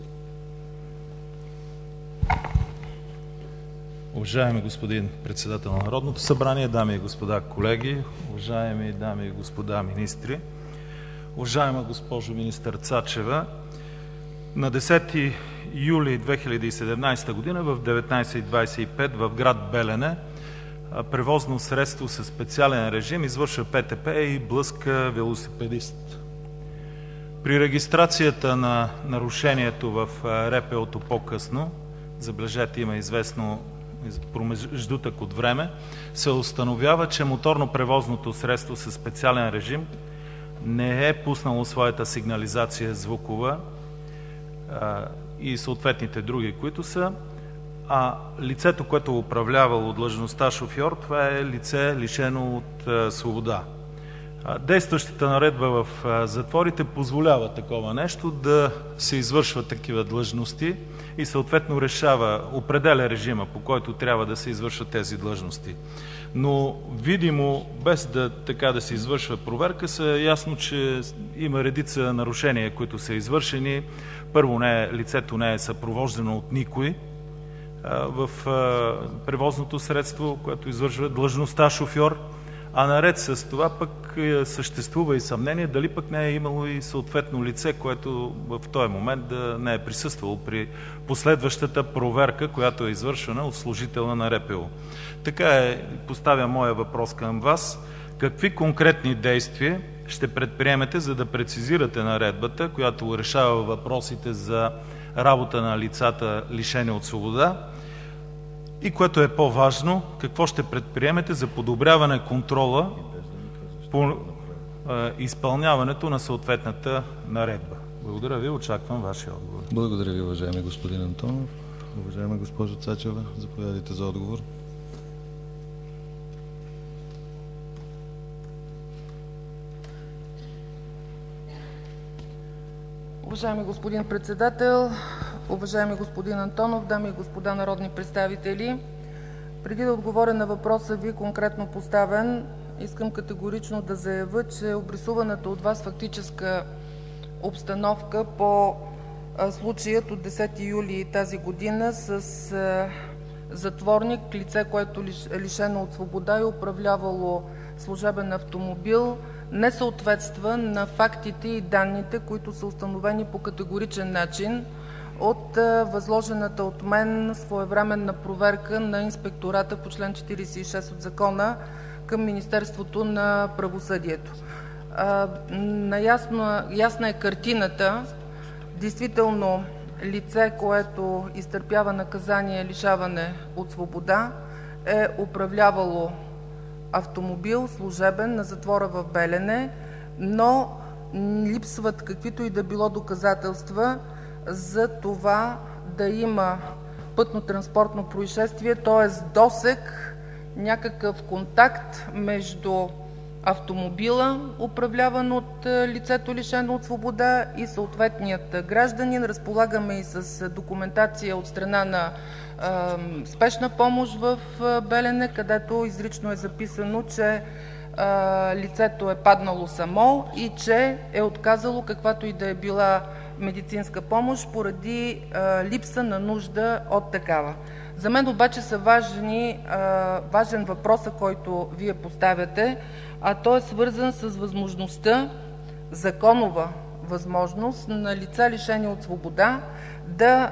Уважаеми господин председател на Народното събрание, дами и господа колеги, уважаеми дами и господа министри, уважаема госпожо министър Цачева, на 10 юли 2017 г. в 19:25 в град Белене превозно средство със специален режим извършва ПТП и блъска велосипедист. При регистрацията на нарушението в РПО-то по-късно, забележете, има известно промеждутък от време, се установява, че моторно превозното средство със специален режим не е пуснало своята сигнализация звукова и съответните други, които са, а лицето, което е управлявало длъжността шофьор, това е лице лишено от свобода. Действащата наредба в затворите позволява такова нещо, да се извършват такива длъжности и съответно определя режима, по който трябва да се извършват тези длъжности. Но видимо, без да се извършва проверка, са ясно, че има редица нарушения, които са извършени. Първо, лицето не е съпровождано от никой в превозното средство, което извършва длъжността шофьор, а наред с това пък съществува и съмнение дали пък не е имало и съответно лице, което в този момент да не е присъствало при последващата проверка, която е извършена от служителя на РПУ. Така поставя моя въпрос към Вас. Какви конкретни действия ще предприемете, за да прецизирате наредбата, която решава въпросите за работа на лицата лишени от свобода? И което е по-важно, какво ще предприемете за подобряване контрола по изпълняването на съответната наредба? Благодаря Ви. Очаквам Вашия отговор. Благодаря Ви, уважаеми господин Антонов. Уважаема госпожо Цачева, заповядайте за отговор. Уважаеми господин Председател, уважаеми господин Антонов, дами и господа народни представители! Преди да отговоря на въпроса Ви, конкретно поставен, искам категорично да заявя, че обрисуваната от Вас фактическа обстановка по случая от 10 юли тази година с затворник, лице, което е лишено от свобода и управлявало служебен автомобил, не съответства на фактите и данните, които са установени по категоричен начин от възложената от мен своевременна проверка на Инспектората по чл. 46 от Закона към Министерството на правосъдието. Ясна е картината. Действително лице, което изтърпява наказание лишаване от свобода, е управлявало автомобил служебен на затвора в Белене, но липсват каквито и да било доказателства за това да има пътно-транспортно произшествие, т.е. досег, някакъв контакт между автомобила, управляван от лицето лишено от свобода, и съответният гражданин. Разполагаме и с документация от страна на Спешна помощ в Белене, където изрично е записано, че лицето е паднало само и че е отказало каквато и да е била медицинска помощ поради липса на нужда от такава. За мен обаче са важен въпросът, който Вие поставяте, а той е свързан с възможността, законова възможност на лица, лишени от свобода, да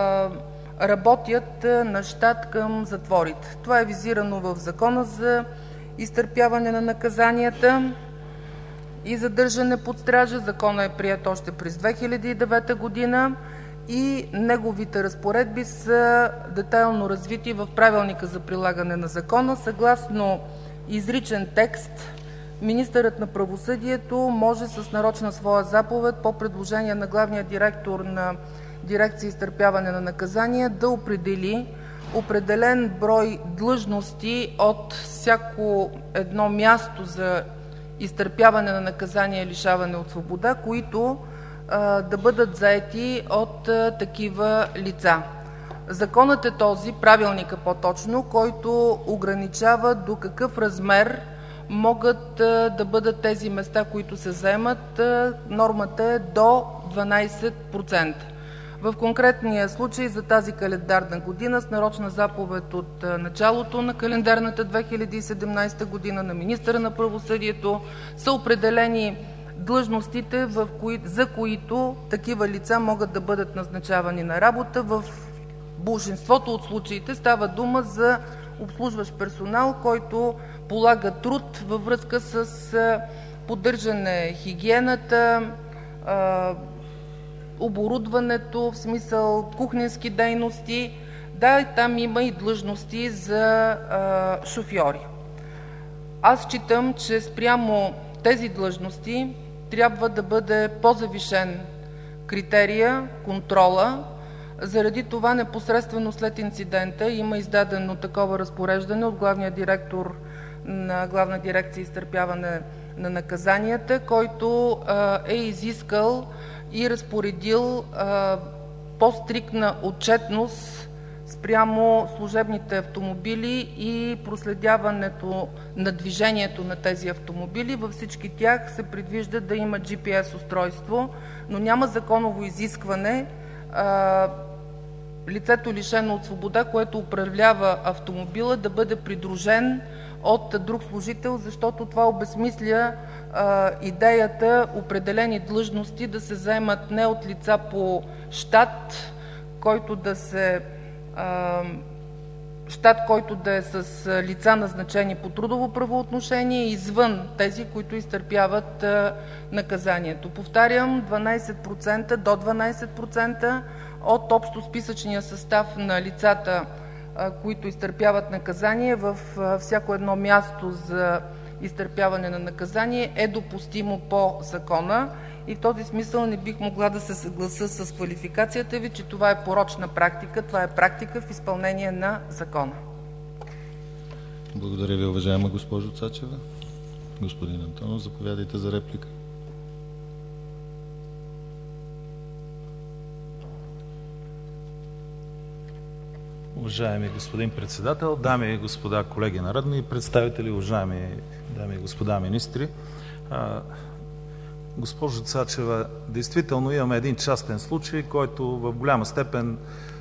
работят на щат към затворите. Това е визирано в Закона за изтърпяване на наказанията и задържане под стража. Законът е приет още през 2009 година и неговите разпоредби са детайлно развити в Правилника за прилагане на Закона. Съгласно изричен текст, министърът на правосъдието може с нарочна своя заповед по предложение на главния директор на Дирекция „Изтърпяване на наказания“ да определи определен брой длъжности от всяко едно място за изтърпяване на наказание лишаване от свобода, които да бъдат заети от такива лица. Законът е този, правилникът по-точно, който ограничава до какъв размер могат да бъдат тези места, които се заемат. Нормата е до 12%. В конкретния случай за тази календарна година с нарочна заповед от началото на календарната 2017 година на министъра на правосъдието са определени длъжностите, за които такива лица могат да бъдат назначавани на работа. В болшинството от случаите става дума за обслужващ персонал, който полага труд във връзка с поддържане хигиената, оборудването, в смисъл кухненски дейности. Да, там има и длъжности за шофьори. Аз считам, че спрямо тези длъжности трябва да бъде по-завишен критерия, контрола. Заради това непосредствено след инцидента има издадено такова разпореждане от главния директор на Главна дирекция „Изтърпяване на наказанията“, който е изискал и разпоредил по-стриктна отчетност спрямо служебните автомобили и проследяването на движението на тези автомобили. Във всички тях се предвижда да има GPS устройство, но няма законово изискване лицето лишено от свобода, което управлява автомобила, да бъде придружен от друг служител, защото това обезсмисля идеята определени длъжности да се заемат не от лица по щат, който да е с лица, назначени по трудово правоотношение, извън тези, които изтърпяват наказанието. Повтарям, до 12% от общосписъчния състав на лицата, които изтърпяват наказание във всяко едно място за изтърпяване на наказание, е допустимо по Закона и в този смисъл не бих могла да се съглася с квалификацията Ви, че това е порочна практика. Това е практика в изпълнение на закона. Благодаря Ви, уважаема госпожо Цачева. Господин Антонов, заповядайте за реплика. Уважаеми господин Председател, дами и господа колеги народни представители, уважаеми дами и господа министри! Госпожо Цачева, действително имаме един частен случай, който в голяма степен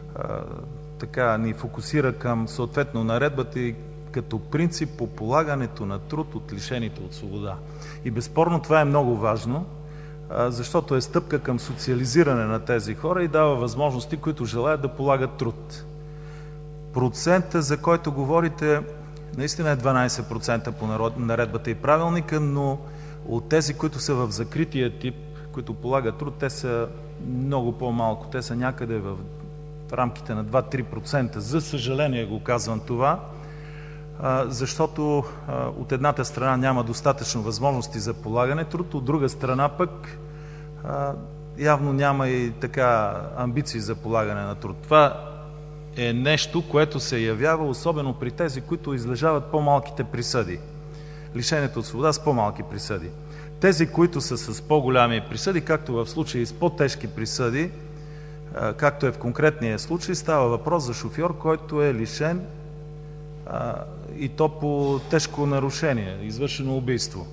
ни фокусира към съответно наредбата и като принцип по полагането на труд от лишените от свобода. И безспорно това е много важно, защото е стъпка към социализиране на тези хора и дава възможности, които желаят да полагат труд. Процента, за който говорите, наистина е 12% по наредбата и правилника, но от тези, които са в закрития тип, които полагат труд, те са много по-малко. Те са някъде в рамките на 2-3%. За съжаление го казвам това, защото от едната страна няма достатъчно възможности за полагане труд, от друга страна пък явно няма и така амбиции за полагане на труд. Това е нещо, което се явява особено при тези, които излежават по-малките присъди. Лишението от свобода с по-малки присъди. Тези, които са с по-голями присъди, както в случая с по-тежки присъди, както е в конкретния случай, става въпрос за шофьор, който е лишен и то по тежко нарушение, извършено убийство.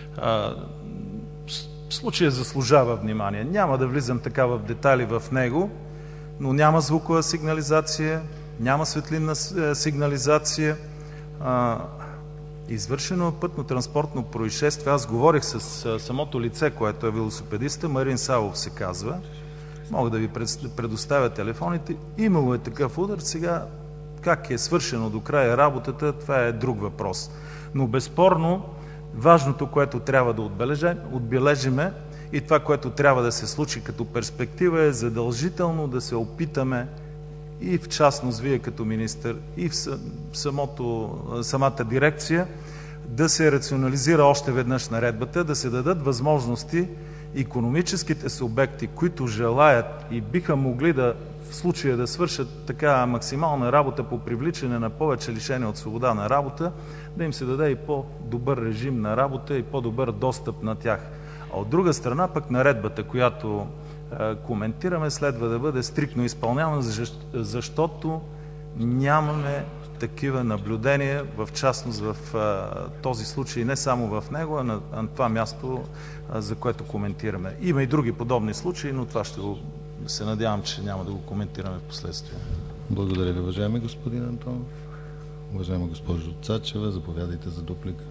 Случаят заслужава внимание. Няма да влизам така в детайли в него, но няма звукова сигнализация, няма светлинна сигнализация. Извършено е пътно-транспортно происшествие. Аз говорих с самото лице, което е велосипедиста, Марин Савов се казва. Мога да ви предоставя телефоните. Имало е такъв удар. Сега как е свършено до края работата, това е друг въпрос. Но безспорно важното, което трябва да отбележиме и това, което трябва да се случи като перспектива, е задължително да се опитаме и в частност вие като министър и в самата дирекция да се рационализира още веднъж наредбата, да се дадат възможности икономическите субекти, които желаят и биха могли в случая да свършат така максимална работа по привличане на повече лишени от свобода на работа, да им се даде и по-добър режим на работа и по-добър достъп на тях. А от друга страна пък наредбата, която коментираме, следва да бъде стриктно изпълнявана, защото нямаме такива наблюдения, в частност в този случай, не само в него, а на това място, за което коментираме. Има и други подобни случаи, но това се надявам, че няма да го коментираме в последствие. Благодаря ви, уважаеми господин Антонов. Уважаема госпожо Цачева, заповядайте за дуплика.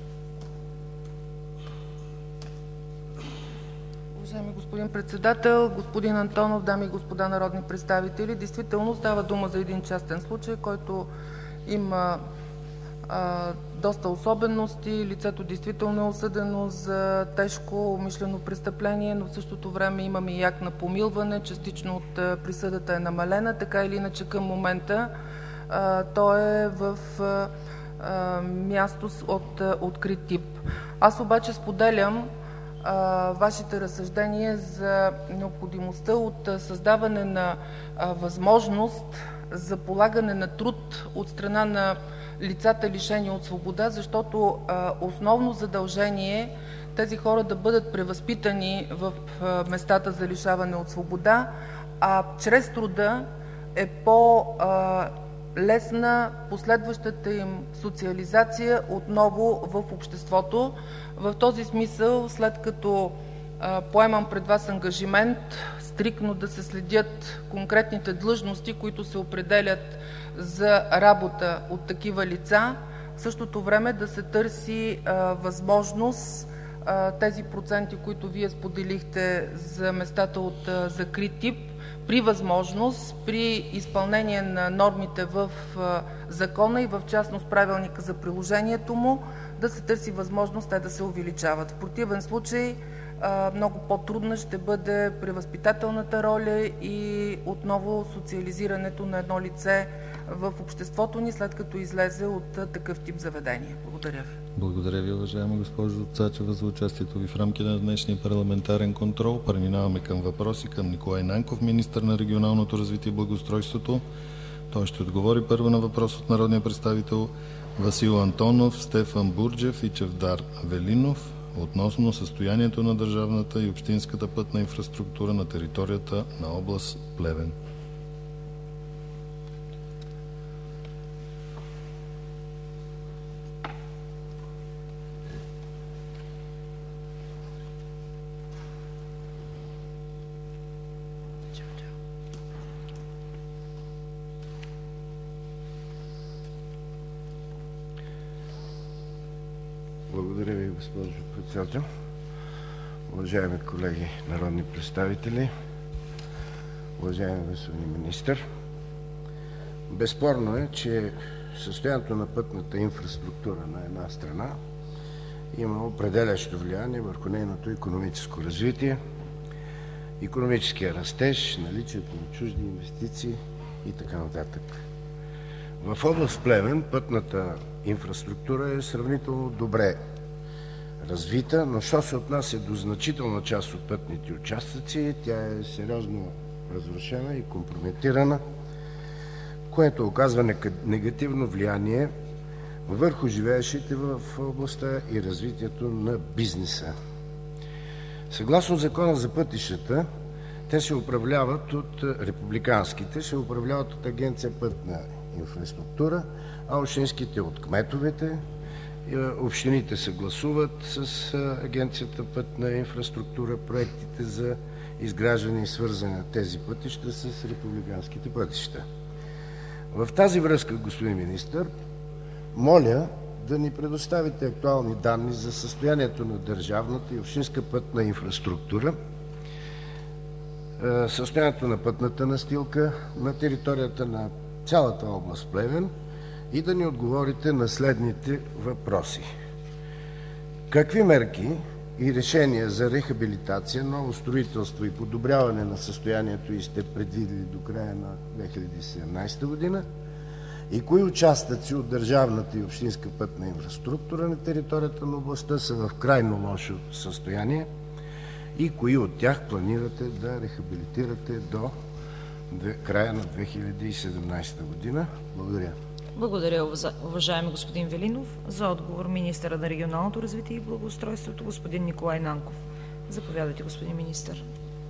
Уважаеми господин Председател, господин Антонов, дами и господа народни представители! Действително става дума за един частен случай, който има доста особености. Лицето действително е осъдено за тежко умишлено престъпление, но в същото време имаме и акт на помилване. Частично от присъдата е намалена. Така или иначе към момента то е в място от открит тип. Аз обаче споделям Вашите разсъждения за необходимостта от създаване на възможност за полагане на труд от страна на лицата, лишени от свобода, защото основно задължение е тези хора да бъдат превъзпитани в местата за лишаване от свобода, а чрез труда е по-лесна последващата им социализация отново в обществото. В този смисъл, след като поемам пред Вас ангажимент стриктно да се следят конкретните длъжности, които се определят за работа от такива лица, в същото време да се търси възможност тези проценти, които Вие споделихте за местата от закрит тип, при възможност, при изпълнение на нормите в закона и в частност правилника за приложението му, да се търси възможност те да се увеличават. В противен случай много по-трудна ще бъде превъзпитателната роля и отново социализирането на едно лице в обществото ни, след като излезе от такъв тип заведение. Благодаря ви. Благодаря ви, уважаема госпожо Цачева, за участието ви в рамките на днешния парламентарен контрол. Преминаваме към въпроси към Николай Нанков, министър на регионалното развитие и благоустройството. Той ще отговори първо на въпрос от народния представител Васил Антонов, Стефан Бурджев и Чавдар Велинов относно състоянието на държавната и общинската пътна инфраструктура на територията на област Плевен. Благодаря ви, госпожо председател. Уважаеми колеги народни представители, уважаеми господин министър, безспорно е, че състоянието на пътната инфраструктура на една страна има определящо влияние върху нейното икономическо развитие, икономическия растеж, наличието на чужди инвестиции и така нататък. В област Плевен пътната инфраструктура е сравнително добре развита, но що се отнася до значителна част от пътните участъци, тя е сериозно разрушена и компрометирана, което оказва негативно влияние върху живеещите в областта и развитието на бизнеса. Съгласно Закона за пътищата, те се управляват от републиканските, се управляват от Агенция пътна инфраструктура, а общинските от кметовете. Общините съгласуват с Агенцията пътна инфраструктура проектите за изграждане и свързване на тези пътища с републиканските пътища. В тази връзка, господин министър, моля да ни предоставите актуални данни за състоянието на държавната и общинска пътна инфраструктура, състоянието на пътната настилка на територията на цялата област Плевен и да ни отговорите на следните въпроси. Какви мерки и решения за рехабилитация, ново строителство и подобряване на състоянието и сте предвидили до края на 2017 година? И кои участъци от държавната и общинска пътна инфраструктура на територията на областта са в крайно лошо състояние и кои от тях планирате да рехабилитирате до края на 2017 година? Благодаря. Благодаря, уважаеми господин Велинов. За отговор министъра на регионалното развитие и благоустройството господин Николай Нанков. Заповядайте, господин министър.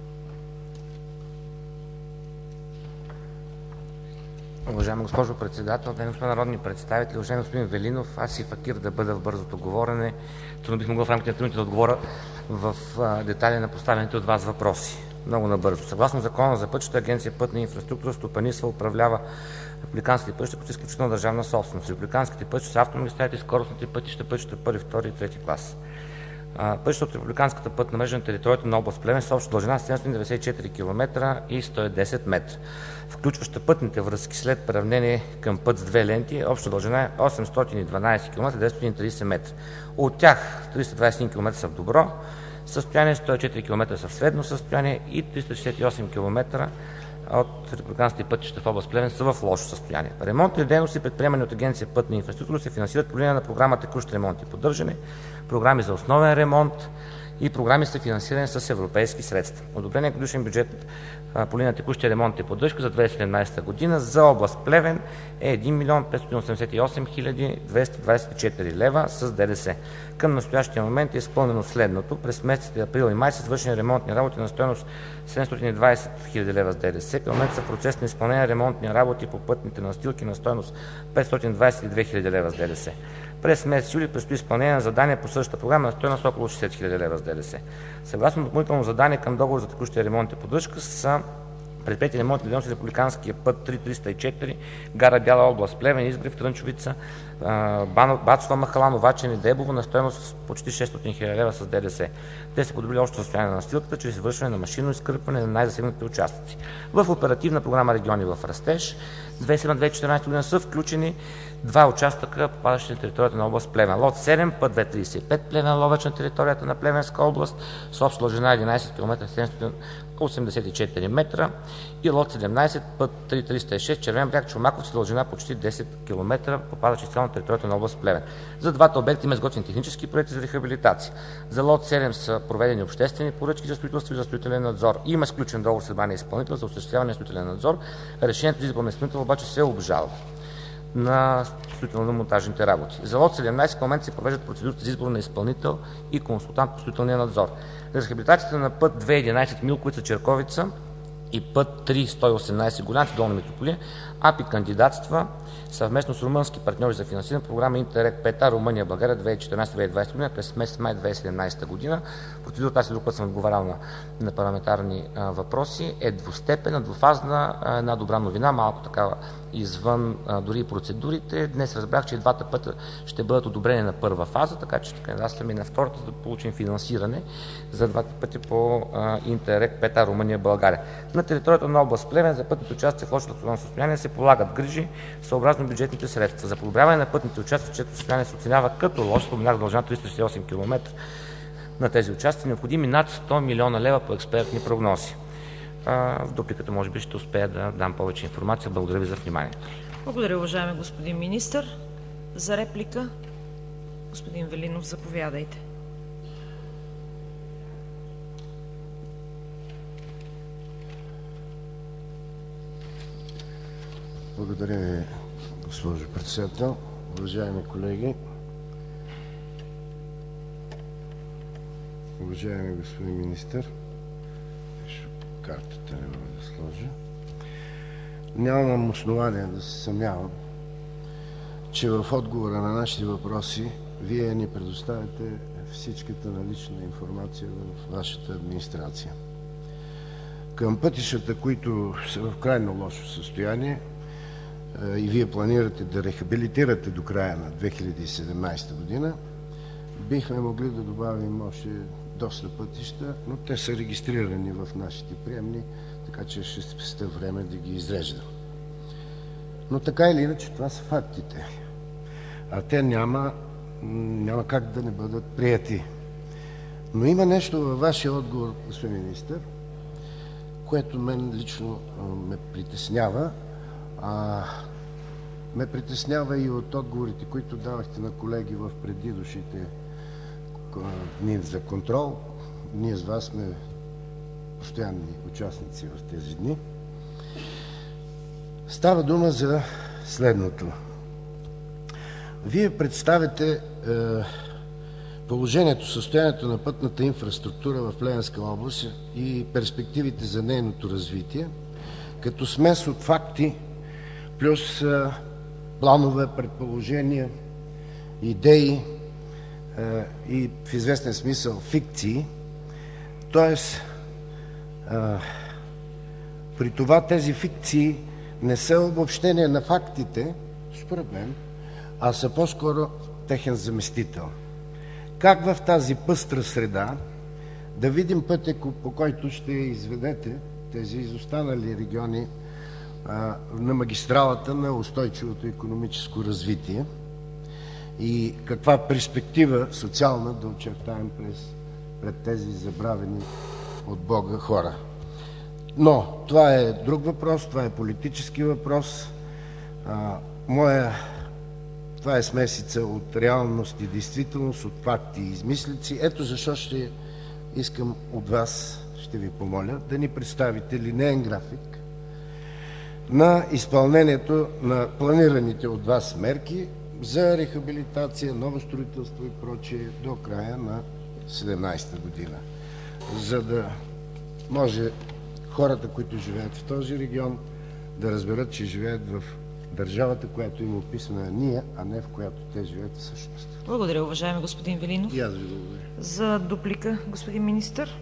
Уважаема госпожо председател, дами и господа народни представители, уважаеми господин Велинов, аз си факир да бъда в бързото говорене. Трудно бих могъл в рамките на 3 минути да отговоря в детайли на поставените от вас въпроси. Много набързо. Съгласно Закона за пътищата, Агенция пътна инфраструктура стопанисва, управлява републиканските пътища, които са изключително държавна собственост. Републиканските пътища са автомагистралите, скоростните пътища, пътища първи, втори и трети клас. Пътища от републиканската пътна мрежа на територията на област Плевен с обща дължина 794 км и 110 метра, включваща пътните връзки след приравнение към път с две ленти. Обща дължина е 812 км 930 метра. От тях 321 км са в добро състояние, 104 км са в средно състояние и 368 км от републиканските пътища в област Плевен са в лошо състояние. Ремонтни дейности, предприемани от Агенция пътна инфраструктура, се финансират по линия на програма текущ ремонт и поддържане, програми за основен ремонт и програми са финансирани с европейски средства. Одобреният годишен бюджет по линия на текущия ремонт и поддръжка за 2017 година за област Плевен е 1 млн. 588 хил. 224 лева с ДДС. Към настоящия момент е изпълнено следното. През месеците април и май са извършени ремонтни работи на стойност 720 хил. лева с ДДС. Към момента са процес на изпълнение ремонтни работи по пътните настилки на стойност 522 хил. лева с ДДС. През месец юли предстои изпълнение на задание по същата програма на стойност около 60 хил. лева с ДДС. Съгласно допълнително задание към договор за текущия ремонт и поддръжка са предприети ремонтни дейности за републиканския път 3-304, гара Бяла, област Плевен, Изгрев, Трънчовица, Бацова махала, Новачен и Дебово на стойност почти 600 хил. лв. с ДДС. Те са подобрили общото състояние на настилката чрез извършване на машинно изкърпване на най-засегнатите участъци. В Оперативна програма Региони в растеж 2007-2014 година са включени два участъка, попадащи на територията на област Плевен. Лот 7, път 235 Плевен Ловеч на територията на Плевенска област с обща дължина 11 км 784 метра и лот 17, път 306 Червен бряг Чомаковци с дължина почти 10 км, попадащи цяло на територията на област Плевен. За двата обекта има изготвени технически проекти за рехабилитация. За лот 7 са проведени обществени поръчки за строителство и за строителен надзор. Има сключен договор с избрания изпълнител за осъществяване на строителен надзор. Решението за избор на изпълнител обаче се обжалва на строително-монтажните работи. За лот 17 в момента се провеждат процедурите за избор на изпълнител и консултант по строителния надзор. За рехабилитацията на път 2.11 Милковица Черковица и път 3.118 Голянци Долна Митрополия АПИ кандидатства съвместно с румънски партньори за финансиране програма Интеррег 5А Румъния България 2014-2020 година през месец май 2017 година. Процедурата, аз и друг път съм отговарял на парламентарни въпроси, е двустепенна, двуфазна, една добра новина, малко такава извън дори и процедурите. Днес разбрах, че и двата пъта ще бъдат одобрени на първа фаза, така че кандидатстваме и на втората, за да получим финансиране за двата пъти по Интеррег 5А Румъния България. На територията на област Плевен за пътните участъци в лошо експлоатационно състояние се полагат грижи съобразно бюджетните средства. За подобряване на пътните участъци, чието състояние се оценява като лошо, споменах дължина 368 км на тези участъци, необходими над 100 милиона лева по експертни прогнози. В дупликата може би ще успея да дам повече информация. Благодаря ви за вниманието. Благодаря, уважаеми господин министър. За реплика, господин Велинов, заповядайте. Благодаря ви, госпожо председател. Уважаеми колеги, уважаеми господин министър, картата не мога да сложа. Нямам основание да се съмнявам, че в отговора на нашите въпроси Вие ни предоставяте всичката налична информация в вашата администрация. Към пътищата, които са в крайно лошо състояние и Вие планирате да рехабилитирате до края на 2017 година, бихме могли да добавим още доста пътища, но те са регистрирани в нашите приемни, така че ще спестя време да ги изреждам. Но така или иначе това са фактите, а те няма как да не бъдат прияти. Но има нещо във вашия отговор, господин министър, което мен лично ме притеснява. Ме притеснява и от отговорите, които давахте на колеги в предидущите дни за контрол. Ние с вас сме постоянни участници в тези дни. Става дума за следното. Вие представяте положението, състоянието на пътната инфраструктура в Плевенска област и перспективите за нейното развитие, като смес от факти плюс планове, предположения, идеи и в известен смисъл фикции. Тоест, при това тези фикции не са обобщение на фактите, според мен, а са по-скоро техен заместител. Как в тази пъстра среда да видим пътя, по който ще изведете тези изостанали региони на магистралата на устойчивото икономическо развитие и каква перспектива социална да очертаем пред тези забравени от Бога хора. Но това е друг въпрос, това е политически въпрос. Това е смесица от реалност и действителност, от факти и измислици. Ето защо ще искам от вас, ще ви помоля, да ни представите линеен график на изпълнението на планираните от вас мерки за рехабилитация, ново строителство и прочее до края на 2017 година, за да може хората, които живеят в този регион, да разберат, че живеят в държавата, която им описана ние, а не в която те живеят всъщност. Благодаря, уважаеми господин Велинов. И аз ви благодаря. За дуплика, господин министър.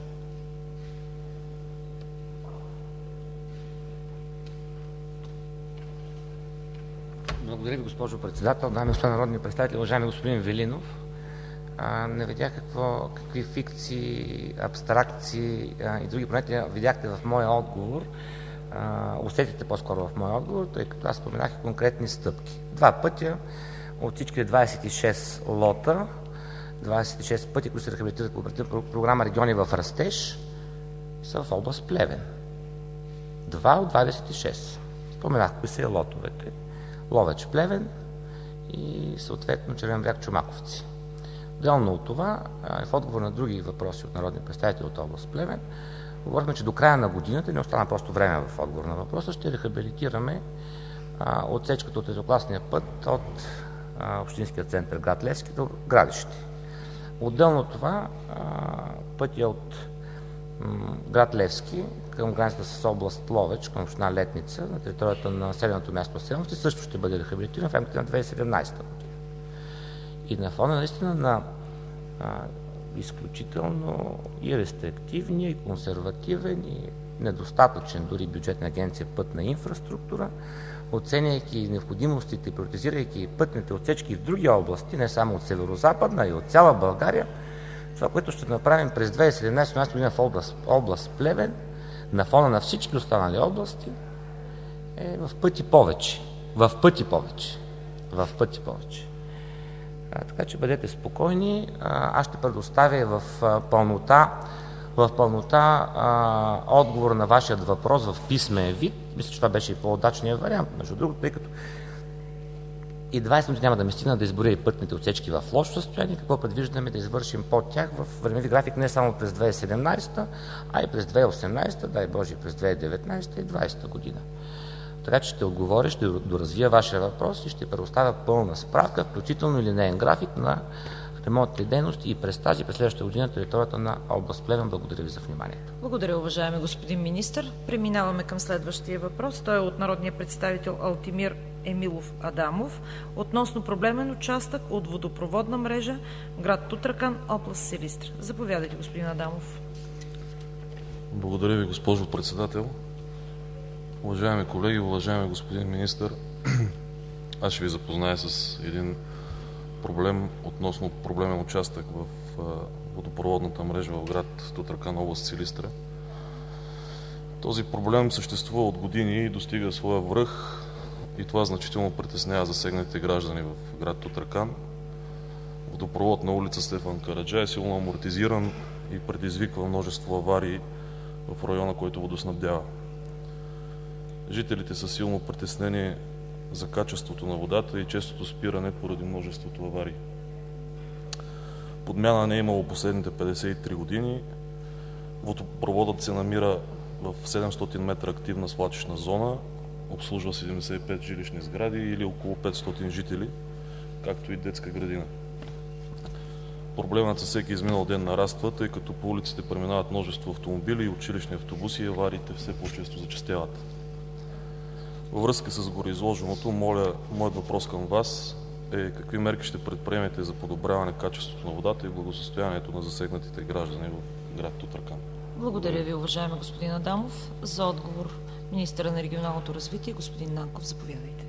Благодаря ви, госпожо Председател, дами и господа народни представители, уважаеми господин Велинов! Не видях какви фикции, абстракции и други понятия видяхте в моя отговор. Усетите по-скоро в моя отговор, тъй като аз споменах конкретни стъпки. 2 пътя от всички 26 лота, 26 пъти, които се рехабилитират по оперативна програма Региони в растеж, са в област Плевен. 2 от 26. Споменах кои са и лотовете. Ловеч, Плевен и съответно Червен бряг, Чомаковци. Отделно от това, в отговор на други въпроси от народни представители от област Плевен, говорихме, че до края на годината, не остана просто време в отговор на въпроса, ще рехабилитираме отсечката от третокласния път от общинския център град Левски до Градище. Отделно от това, пътя от град Левски към границата с област Ловеч, към община Летница, на територията на населеното място Асеновци, също ще бъде рехабилитиран в рамките на 2017 година. И на фона наистина на изключително и рестриктивния, и консервативен, и недостатъчен дори бюджет на Агенция Пътна инфраструктура, оценяйки необходимостите и приоритизирайки пътните отсечки в други области, не само от северо-западна, и от цяла България, това, което ще направим през 2017 година в област Плевен, на фона на всички останали области, е в пъти повече. В пъти повече. В пъти повече. Така че бъдете спокойни. Аз ще предоставя в пълнота отговор на вашият въпрос в писмен вид. Мисля, че това беше и по-удачният вариант, между другото, тъй като и 20 минути няма да ми стигна да изборя и пътните отсечки в лошо състояние, какво предвиждаме да извършим по тях в времеви график не само през 2017, а и през 2018, дай Боже, през 2019 и 2020 година. Така че ще отговоря, ще доразвия вашия въпрос и ще предоставя пълна справка, включително и линеен график на ремонтните дейности и през тази, през следващата година територията на област Плевен. Благодаря ви за вниманието. Благодаря, уважаеми господин министър. Преминаваме към следващия въпрос. Той е от народния представител Алтимир Емилов Адамов относно проблемен участък от водопроводна мрежа в град Тутракан, област Силистра. Заповядайте, господин Адамов. Благодаря ви, госпожо Председател. Уважаеми колеги, уважаеми господин министър, аз ще ви запозная с един проблем относно проблемен участък в водопроводната мрежа в град Тутракан, област Силистра. Този проблем съществува от години и достига своя връх и това значително притеснява засегнатите граждани в град Тутракан. Водопровод на улица Стефан Караджа е силно амортизиран и предизвиква множество аварии в района, който водоснабдява. Жителите са силно притеснени за качеството на водата и честото спиране поради множеството аварии. Подмяна не е имало последните 53 години. Водопроводът се намира в 700 метра активна свлачищна зона, обслужва 75 жилищни сгради или около 500 жители, както и детска градина. Проблемът със всеки изминал ден нараства, тъй като по улиците преминават множество автомобили и училищни автобуси и авариите все по-често зачестяват. Във връзка с гореизложеното, моят въпрос към вас е какви мерки ще предприемете за подобряване качеството на водата и благосъстоянието на засегнатите граждани в град Тутракан. Благодаря ви, уважаеми господин Адамов. За отговор министъра на регионалното развитие, господин Нанков, заповядайте.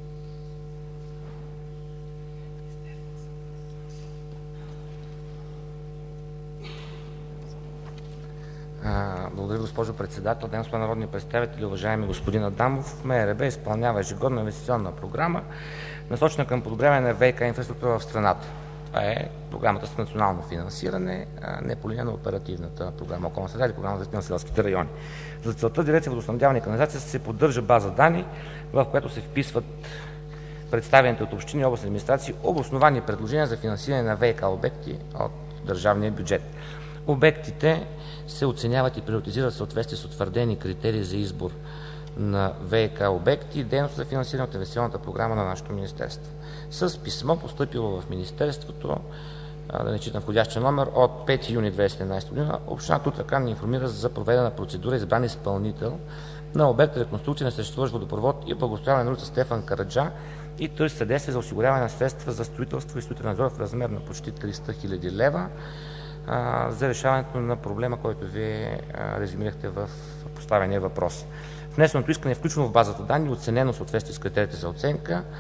Благодаря, госпожо Председател. Днес сме народни представители, уважаеми господин Адамов. МРРБ изпълнява ежегодна инвестиционна програма, насочена към подобряване на ВиК инфраструктура в страната. Това е програмата с национално финансиране, не по линия на оперативната програма Околна среда или програма за развитие на селските райони. За целта дирекция водоснабдяване и канализация се поддържа база данни, в която се вписват представените от общини и областни администрации обосновани предложения за финансиране на ВиК обекти от държавния бюджет. Обектите се оценяват и приоритизират в съответствие с утвърдени критерии за избор на ВиК обекти и дейност за финансиране от инвестиционната програма на нашето министерство. С писмо, постъпило в министерството, да не читам входящия номер, от 5 юни 2017 година, община Тутракан ни информира за проведена процедура и избран изпълнител на обект реконструкция на съществуващ водопровод и благоустрояване на улица Стефан Караджа и търси съдействие за осигуряване на средства за строителство и строителен надзор в размер на почти 300 хил. лева за решаването на проблема, който вие резюмирахте в поставения въпрос. Внесеното искане е включено в базата данни, оценено в съответствие с критериите за оценка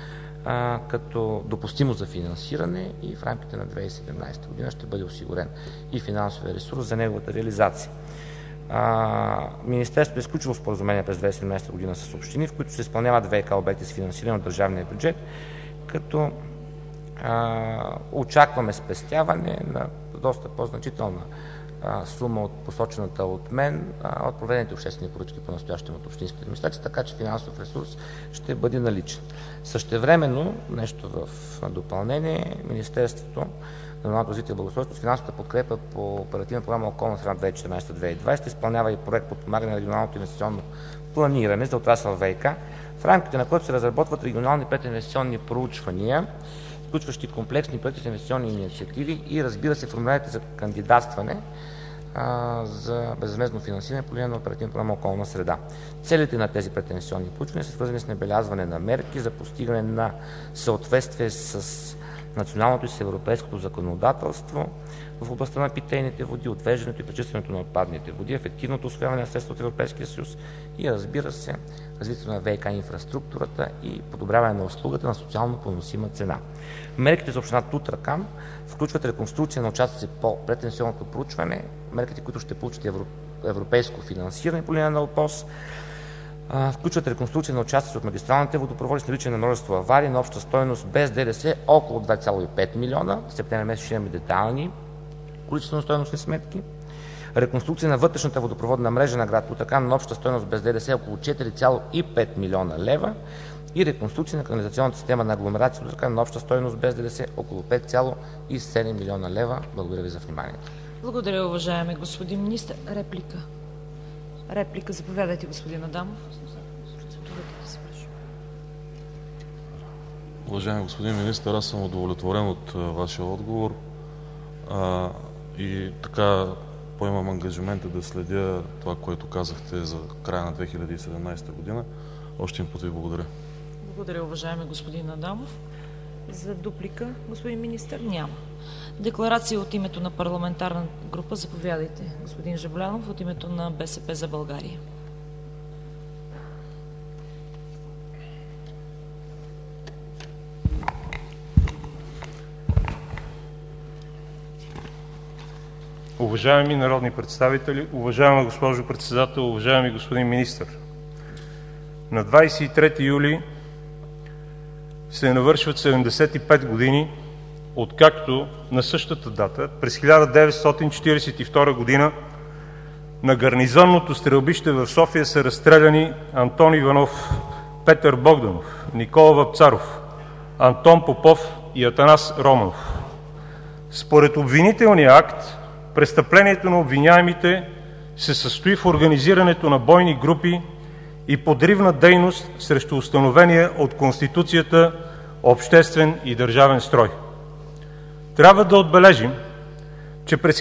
като допустимост за финансиране и в рамките на 2017 година ще бъде осигурен и финансовия ресурс за неговата реализация. Министерството е изключило споразумение през 2017 година с общини, в които се изпълняват ВиК обекти с финансиране от държавния бюджет, като очакваме спестяване на доста по-значителна сума от посочената от мен от проведените обществени поръчки по настоящем от общинските администрации, така че финансов ресурс ще бъде наличен. Същевременно, нещо в допълнение, Министерството на регионалното развитие и благоустройството с финансовата подкрепа по Оперативна програма Околна среда 2014-2020 изпълнява и проект подпомагане на регионалното инвестиционно планиране за отрасъл ВиК, в рамките на който се разработват регионални прединвестиционни проучвания, включващи комплексни проекти с инвестиционни инициативи и, разбира се, формулярите за кандидатстване за безвъзмездно финансиране по линия на Оперативна програма Околна среда. Целите на тези прединвестиционни проучвания са свързани с набелязване на мерки за постигане на съответствие с националното и с европейското законодателство в областта на питейните води, отвеждането и пречистването на отпадните води, ефективното усвояване на средства от Европейския съюз и, разбира се, развитието на ВиК инфраструктурата и подобряване на услугата на социално поносима цена. Мерките за община Тутракан включват реконструкция на участъци по прединвестиционното проучване, мерките, които ще получат европейско финансиране по линия на ОПОС, включват реконструкция на участъци от магистралните водопроводи с наличие на множество аварии на обща стойност без ДДС около 2,5 милиона. В септември месец ще имаме детайлни количествено-стойностни сметки. Реконструкция на вътрешната водопроводна мрежа на град Тутракан на обща стойност без ДДС около 4,5 милиона лева и реконструкция на канализационната система на агломерация Тутракан на обща стойност без ДДС около 5,7 милиона лева. Благодаря ви за вниманието. Благодаря, уважаеми господин министър. Реплика, заповядайте, господин Адамов. Уважаеми господин министър, аз съм удовлетворен от вашия отговор и така поемам ангажимента да следя това, което казахте за края на 2017 година. Още един път ви благодаря. Благодаря, уважаеми господин Адамов. За дуплика, господин министър, няма. Декларация от името на парламентарна група. Заповядайте, господин Жаблянов, от името на БСП за България. Уважаеми народни представители, уважаема госпожо председател, уважаеми господин министър! На 23 юли се навършват 75 години, откакто на същата дата, през 1942 година, на гарнизонното стрелбище в София са разстреляни Антон Иванов, Петър Богданов, Никола Вапцаров, Антон Попов и Атанас Романов. Според обвинителния акт, престъплението на обвиняемите се състои в организирането на бойни групи и подривна дейност срещу установения от Конституцията обществен и държавен строй. Трябва да отбележим, че през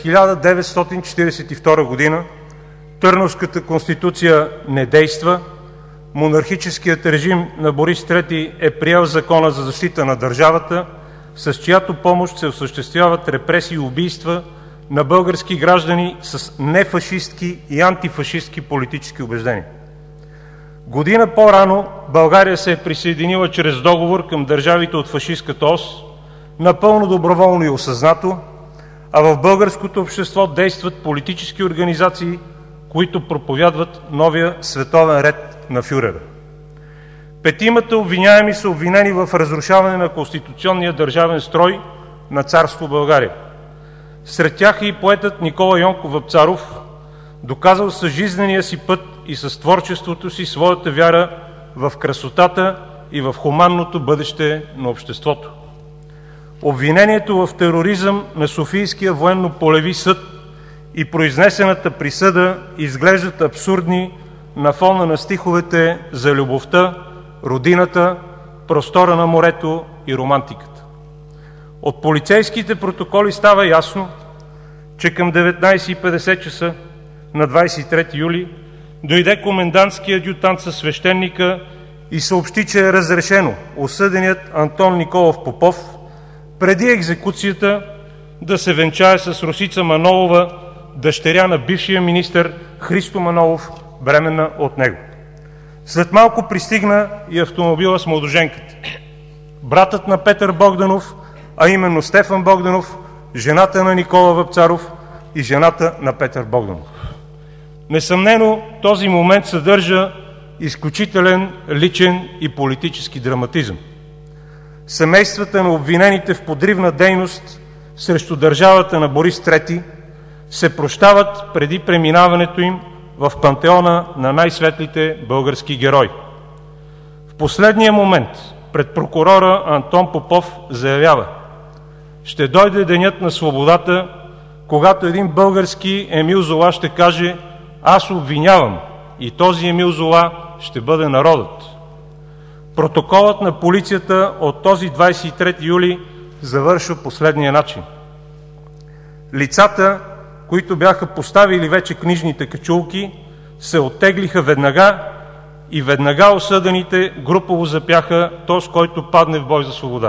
1942 година Търновската конституция не действа, монархическият режим на Борис III е приел Закона за защита на държавата, с чиято помощ се осъществяват репресии и убийства на български граждани с нефашистки и антифашистки политически убеждения. Година по-рано България се е присъединила чрез договор към държавите от фашистката ос, напълно доброволно и осъзнато, а в българското общество действат политически организации, които проповядват новия световен ред на фюрера. Петимата обвиняеми са обвинени в разрушаване на конституционния държавен строй на царство България. Сред тях е и поетът Никола Йонков Вапцаров, доказал с жизнения си път и с творчеството си своята вяра в красотата и в хуманното бъдеще на обществото. Обвинението в тероризъм на Софийския военно-полеви съд и произнесената присъда изглеждат абсурдни на фона на стиховете за любовта, родината, простора на морето и романтиката. От полицейските протоколи става ясно, че към 19:50 часа на 23 юли дойде комендантски адютант със свещеника и съобщи, че е разрешено осъденият Антон Николов Попов преди екзекуцията да се венчае с Росица Манолова, дъщеря на бившия министър Христо Манолов, бременна от него. След малко пристигна и автомобила с младоженката. братът на Петър Богданов, а именно Стефан Богданов, жената на Никола Вапцаров и жената на Петър Богданов. Несъмнено този момент съдържа изключителен личен и политически драматизъм. Семействата на обвинените в подривна дейност срещу държавата на Борис III се прощават преди преминаването им в пантеона на най-светлите български герои. В последния момент пред прокурора Антон Попов заявява: ще дойде денят на свободата, когато един български Емил Зола ще каже: аз обвинявам, и този Емил Зола ще бъде народът. Протоколът на полицията от този 23 юли завършва последния начин: лицата, които бяха поставили вече книжните качулки, се оттеглиха веднага и веднага осъдените групово запяха: тоз, който падне в бой за свобода.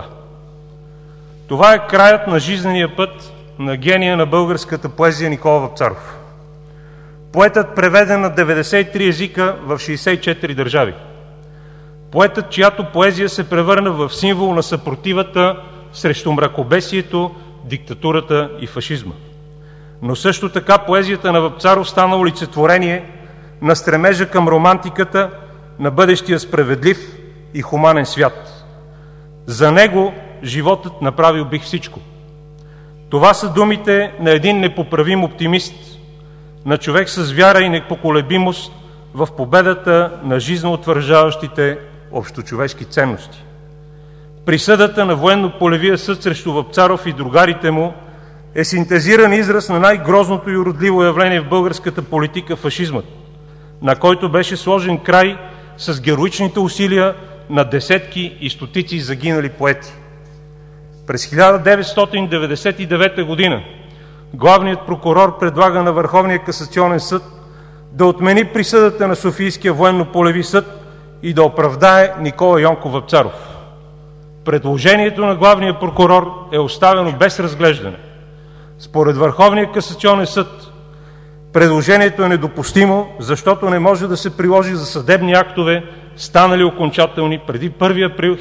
Това е краят на жизнения път на гения на българската поезия Никола Вапцаров. Поетът, преведен на 93 езика в 64 държави. Поетът, чиято поезия се превърна в символ на съпротивата срещу мракобесието, диктатурата и фашизма. Но също така поезията на Вапцаров стана олицетворение на стремежа към романтиката на бъдещия справедлив и хуманен свят. За него животът направил бих всичко. Това са думите на един непоправим оптимист, на човек с вяра и непоколебимост в победата на жизнеутвърждаващите общочовешки ценности. Присъдата на военно-полевия съд срещу Вапцаров и другарите му е синтезиран израз на най-грозното и уродливо явление в българската политика – фашизмът, на който беше сложен край с героичните усилия на десетки и стотици загинали поети. През 1999 година главният прокурор предлага на Върховния касационен съд да отмени присъдата на Софийския военно-полеви съд и да оправдае Никола Йонков Вапцаров. Предложението на главния прокурор е оставено без разглеждане. Според Върховния касационен съд предложението е недопустимо, защото не може да се приложи за съдебни актове, станали окончателни преди 1 април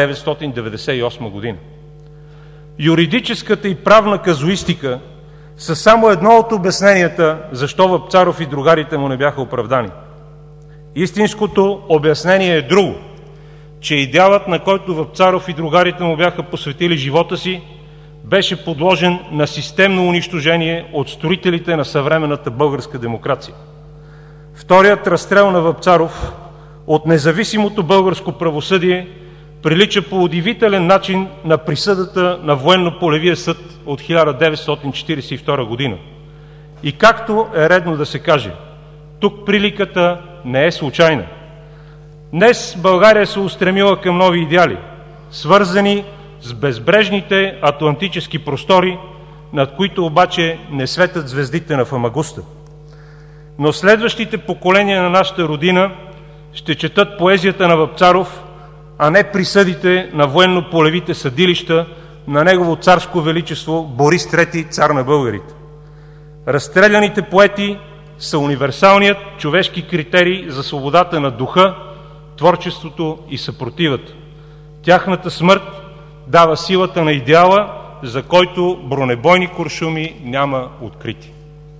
1998 година. Юридическата и правна казуистика са само едно от обясненията защо Вапцаров и другарите му не бяха оправдани. Истинското обяснение е друго, че идеалът, на който Вапцаров и другарите му бяха посветили живота си, беше подложен на системно унищожение от строителите на съвременната българска демокрация. Вторият разстрел на Вапцаров от независимото българско правосъдие прилича по удивителен начин на присъдата на военно-полевия съд от 1942 година. И както е редно да се каже, тук приликата не е случайна. Днес България се устремила към нови идеали, свързани с безбрежните атлантически простори, над които обаче не светят звездите на Фамагуста. Но следващите поколения на нашата родина ще четат поезията на Вапцаров, а не присъдите на военно-полевите съдилища на Негово царско величество Борис III, цар на българите. Разстреляните поети са универсалният човешки критерий за свободата на духа, творчеството и съпротивата. Тяхната смърт дава силата на идеала, за който бронебойни куршуми няма открити.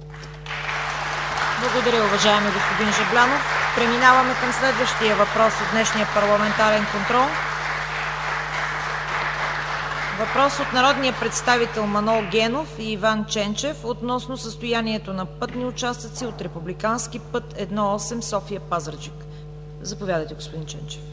Благодаря, уважаеми господин Жаблянов. Преминаваме към следващия въпрос от днешния парламентарен контрол. Въпрос от народния представител Манол Генов и Иван Ченчев относно състоянието на пътни участъци от републикански път 1-8 София-Пазарджик. Заповядайте, господин Ченчев.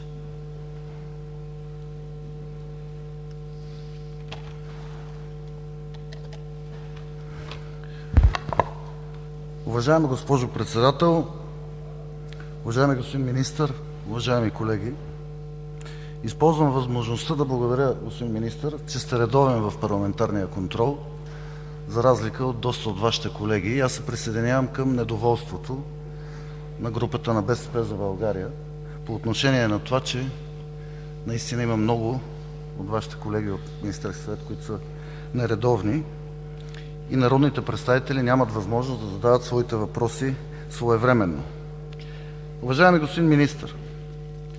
Уважаема госпожо Председател, уважаеми господин Министър, уважаеми колеги! Използвам възможността да благодаря, господин Министър, че сте редовен в парламентарния контрол, за разлика от доста от вашите колеги. И аз се присъединявам към недоволството на групата на БСП за България по отношение на това, че наистина има много от вашите колеги от Министерския съвет, които са нередовни и народните представители нямат възможност да задават своите въпроси своевременно. Уважаеми господин Министър,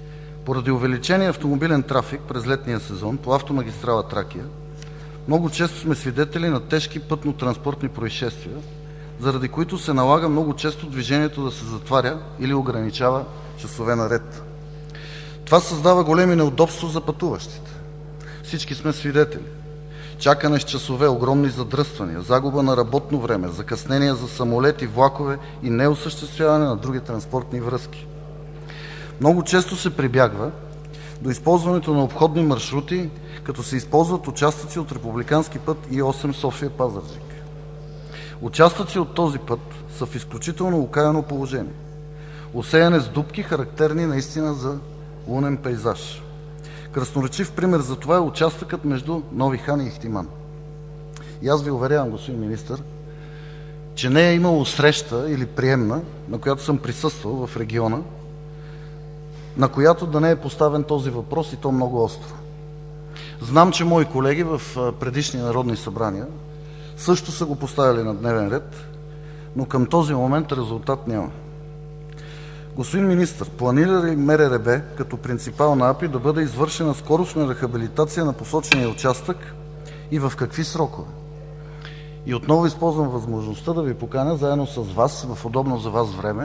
Поради увеличения автомобилен трафик през летния сезон по автомагистрала Тракия много често сме свидетели на тежки пътно-транспортни происшествия, заради които се налага много често движението да се затваря или ограничава часове наред. Това създава големи неудобства за пътуващите. Всички сме свидетели. Чакане с часове, огромни задръствания, загуба на работно време, закъснения за самолети, влакове и неосъществяване на други транспортни връзки. Много често се прибягва до използването на обходни маршрути, като се използват участъци от републикански път И-8 София-Пазарджик. Участъци от този път са в изключително окаяно положение. Осеяне с дупки, характерни наистина за лунен пейзаж. Красноречив пример за това е участъкът между Нови хан и Ихтиман. И аз ви уверявам, господин министър, че не е имало среща или приемна, на която съм присъствал в региона, на която да не е поставен този въпрос, и то много остро. Знам, че мои колеги в предишни народни събрания също са го поставили на дневен ред, но към този момент резултат няма. Господин министър, планира ли МРРБ като принципал на АПИ да бъде извършена скорошна рехабилитация на посочения участък и в какви срокове? И отново използвам възможността да ви поканя заедно с вас, в удобно за вас време,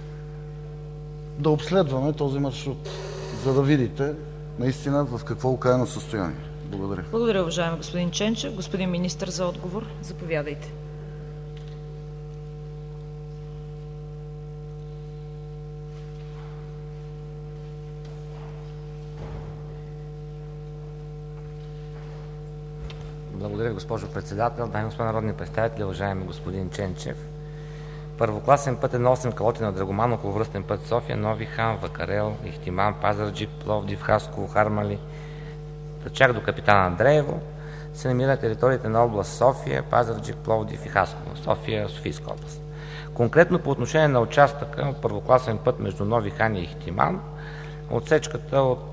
да обследваме този маршрут, за да видите наистина в какво окаяно състояние. Благодаря. Благодаря, уважаеми господин Ченчев. Господин министър, за отговор. Заповядайте. Благодаря, госпожо председател. Дами и господа народни представители, уважаеми господин Ченчев! Първокласен път 1-8 Калотина – Драгоман, околовръстен път София, Нови хан, Вакарел, Ихтиман, Пазарджик, Пловдив, Хасково, Хармали, чак до Капитан Андреево се намира територията на област София, Пазарджик, Пловдив и Хасково, София, Софийска област. Конкретно по отношение на участъка от първокласен път между Нови хан и Ихтиман, отсечката от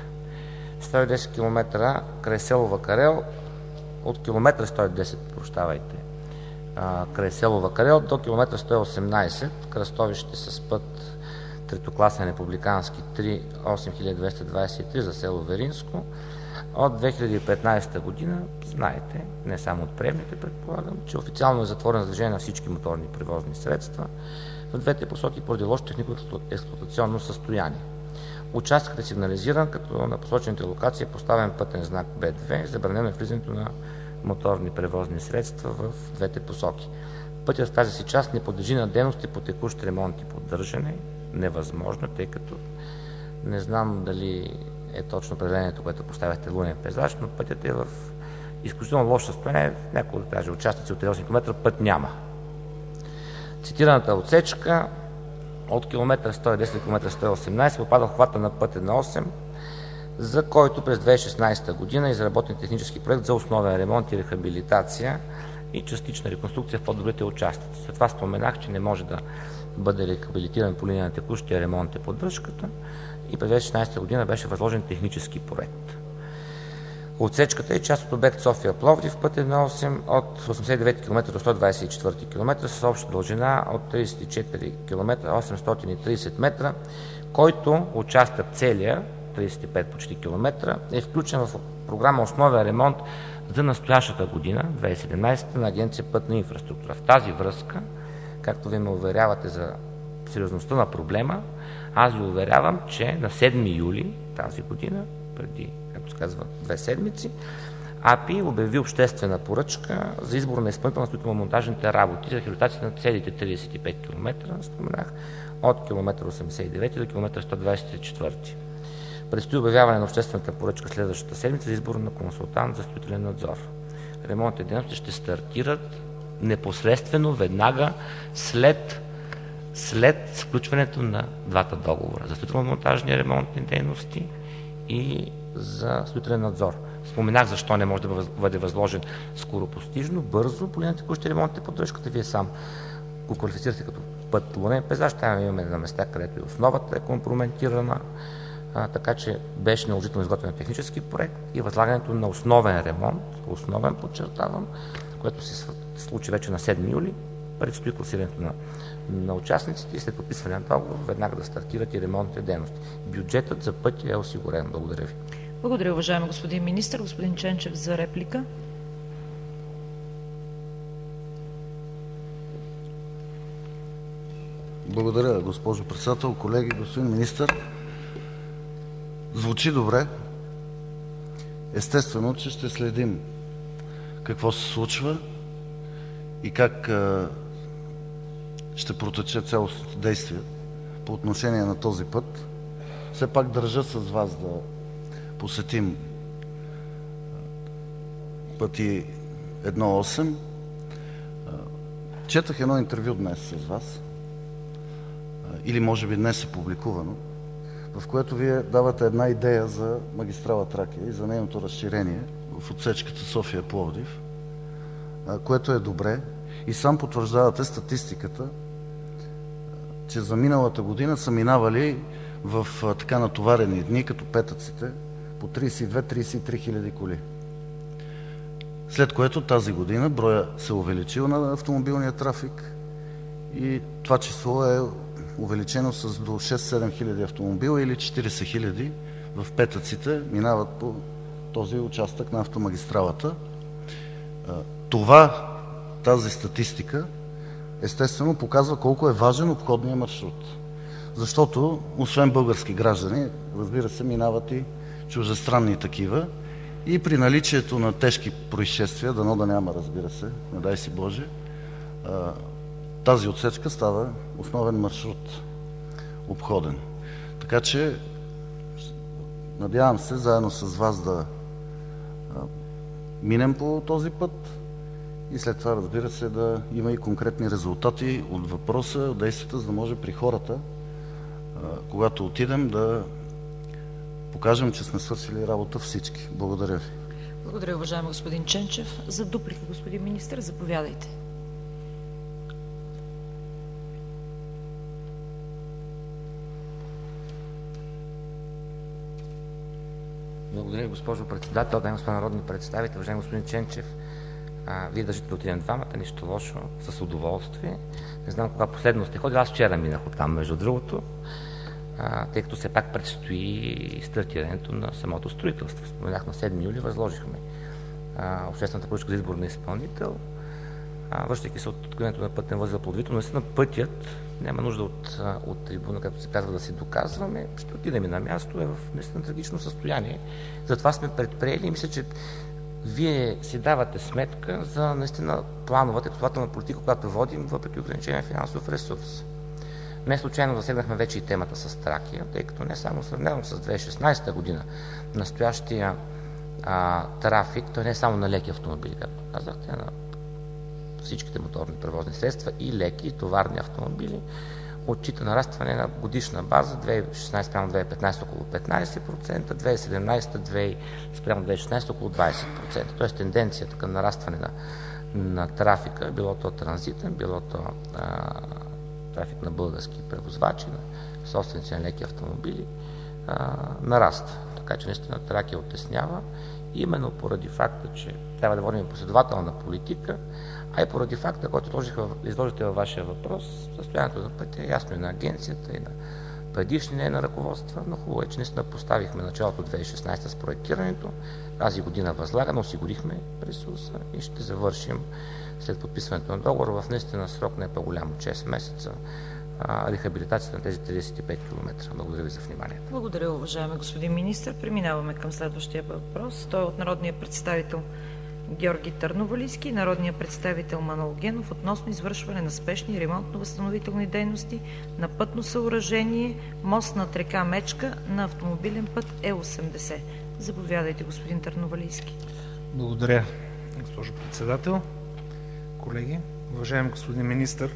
110 км край село Вакарел, от километър 110, прощавайте, край село Вакарел до километър 118, кръстовище с път третокласен републикански 3-8223 за село Веринско. От 2015 година, знаете, не само от приемните, предполагам, че официално е затворен за движение на всички моторни превозни средства в двете посоки поради лошо технико-експлоатационно състояние. Участъкът е сигнализиран, като на посочените локации е поставен пътен знак Б2, забранено е влизането на моторни превозни средства в двете посоки. Пътят в тази си част не подлежи на дейности по текущ ремонт и поддържане. Невъзможно, тъй като не знам дали е точно определението, което поставяте лунен пейзаж, но пътят е в изключително лошо състояние. Няколко даже участъци от 8 км път няма. Цитираната отсечка от км 110 до км 118 попада в хвата на път 1-8, за който през 2016 година е изработен технически проект за основен ремонт и рехабилитация и частична реконструкция в по-добрите участъци. След това споменах, че не може да бъде рехабилитиран по линия на текущия ремонт и поддръжката и през 2016 година беше възложен технически проект. Отсечката е част от обект София-Пловдив, път 1-8 от 89 км до 124 км с обща дължина от 34 км 830 метра, който участък целия 35 почти км е включен в програма основен ремонт за настоящата година, 2017 на Агенция Пътна инфраструктура. В тази връзка, както ви ме уверявате за сериозността на проблема, аз ви уверявам, че на 7 юли тази година, преди, както се казва, 2 седмици, АПИ обяви обществена поръчка за избор на изпълнител на строително-монтажните работи за рехабилитация на целите 35 км, споменах, от км 89 до км 124. Предстои обявяване на обществената поръчка следващата седмица за избор на консултант за строителен надзор. Ремонтните дейности ще стартират непосредствено, веднага след сключването на двата договора за строително-монтажни ремонтни дейности и за строителен надзор. Споменах защо не може да бъде възложен скоропостижно, бързо, по линия на текущи ремонтите поддръжката. Вие сам го квалифицирате като път лунен пейзаж. Там имаме на места, където и основата е компрометирана, така че беше наложително изготвен технически проект и възлагането на основен ремонт, основен подчертавам, което се случи вече на 7 юли, предстои класирането на участниците и след подписване на договор веднага да стартират и ремонтните дейности. Бюджетът за пътя е осигурен. Благодаря ви. Благодаря, уважаеми господин министър. Господин Ченчев за реплика. Благодаря, госпожо председател, колеги, господин министър. Звучи добре. Естествено, че ще следим какво се случва и как ще протече цялостното действие по отношение на този път. Все пак държа с вас да посетим пъти 1.8. Четах едно интервю днес с вас, или може би днес е публикувано, в което Вие давате една идея за магистрала Тракия и за нейното разширение в отсечката София-Пловдив, което е добре. И сам потвърждавате статистиката, че за миналата година са минавали в така натоварени дни, като петъците, по 32-33 хиляди коли. След което тази година броя се увеличил на автомобилния трафик и това число е увеличено с до 6-7 хиляди автомобила или 40 хиляди в петъците минават по този участък на автомагистралата. Тази статистика естествено показва колко е важен обходният маршрут. Защото освен български граждани, разбира се, минават и чуждестранни такива и при наличието на тежки происшествия, дано да няма, разбира се, не дай си Боже, тази отсечка става основен маршрут, обходен. Така че надявам се заедно с вас да минем по този път и след това, разбира се, да има и конкретни резултати от въпроса, от действията, за да може при хората, когато отидем, да покажем, че сме свършили работа всички. Благодаря ви. Благодаря, уважаеми господин Ченчев. За дуплика, господин министър, заповядайте. Благодаря, госпожо председател, дами и господа народни представители, уважаеми господин Ченчев. Вие държите да отидем двамата, нищо лошо, с удоволствие. Не знам кога последно сте ходили, аз вчера минах оттам, между другото, тъй като все пак предстои стартирането на самото строителство. Споменах, на 7 юли възложихме обществената поръчка за избор на изпълнител. Връщайки се от откриването на пътен възел Пловдивито, наистина пътят няма нужда от трибуна, както се казва, да се доказваме. Ще отидем и на място, е в наистина трагично състояние. Затова сме предприели и мисля, че Вие си давате сметка за наистина плановата и последователна политика, която водим, въпреки ограничения финансов ресурс. Не случайно засегнахме вече и темата с Тракия, тъй като не само сравнено с 2016 година, настоящия трафик, той не е само на леки автомобили, както казахте, на всичките моторни превозни средства, и леки, и товарни автомобили, отчита нарастване на годишна база 2016 спрямо 2015 около 15%, 2017 спрямо 2016 около 20%. Тоест тенденцията към нарастване на трафика, било то транзитен, било то трафик на български превозвачи, на собственици на леки автомобили, нараства. Така че наистина Тракия оттеснява, именно поради факта, че трябва да водим последователна политика, а и поради факта, който изложите във вашия въпрос, състоянието на пътя е ясно и на агенцията, и на предишни на ръководства, но хубаво е, че наистина поставихме началото 2016 с проектирането, тази година възлагаме, осигурихме ресурса и ще завършим след подписването на договор в наистина срок не по-голям от 6 месеца рехабилитацията на тези 35 км. Благодаря ви за вниманието. Благодаря, уважаеми господин министър. Преминаваме към следващия въпрос. Той е от народния представител Георги Търновалийски и народния представител Манол Генов относно извършване на спешни ремонтно-възстановителни дейности на пътно съоръжение мост над река Мечка на автомобилен път Е80. Заповядайте, господин Търновалийски. Благодаря, госпожо председател. Колеги, уважаеми господин министър,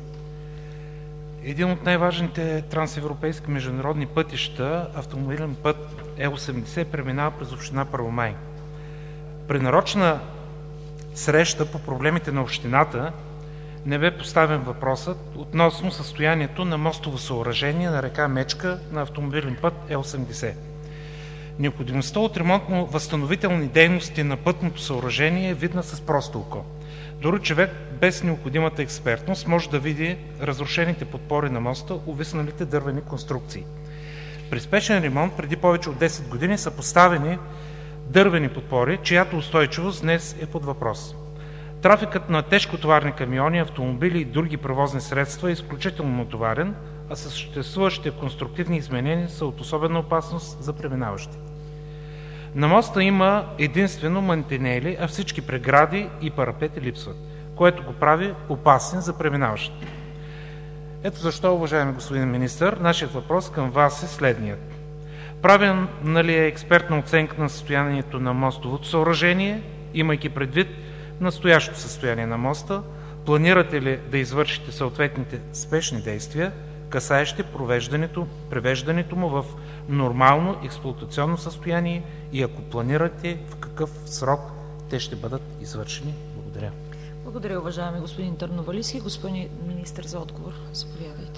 един от най-важните трансевропейски международни пътища, автомобилен път Е80, преминава през община Първомай. При нарочна среща по проблемите на общината не бе поставен въпросът относно състоянието на мостово съоръжение на река Мечка на автомобилен път Е80. Необходимостта от ремонтно-възстановителни дейности на пътното съоръжение е видна с просто око. Дори човек без необходимата експертност може да види разрушените подпори на моста, увисналите дървени конструкции. При спешен ремонт преди повече от 10 години са поставени дървени подпори, чиято устойчивост днес е под въпрос. Трафикът на тежкотоварни камиони, автомобили и други превозни средства е изключително натоварен, а съществуващите конструктивни изменения са от особена опасност за преминаващи. На моста има единствено мантинели, а всички прегради и парапети липсват, което го прави опасен за преминаващите. Ето защо, уважаеми господин министър, нашият въпрос към Вас е следният. Правена ли е експертна оценка на състоянието на мостовото съоръжение, имайки предвид настоящото състояние на моста? Планирате ли да извършите съответните спешни действия, касаещи привеждането му в нормално експлоатационно състояние, и ако планирате, в какъв срок те ще бъдат извършени? Благодаря. Благодаря, уважаеми господин Търновалийски. Господин министър, за отговор. Заповядайте.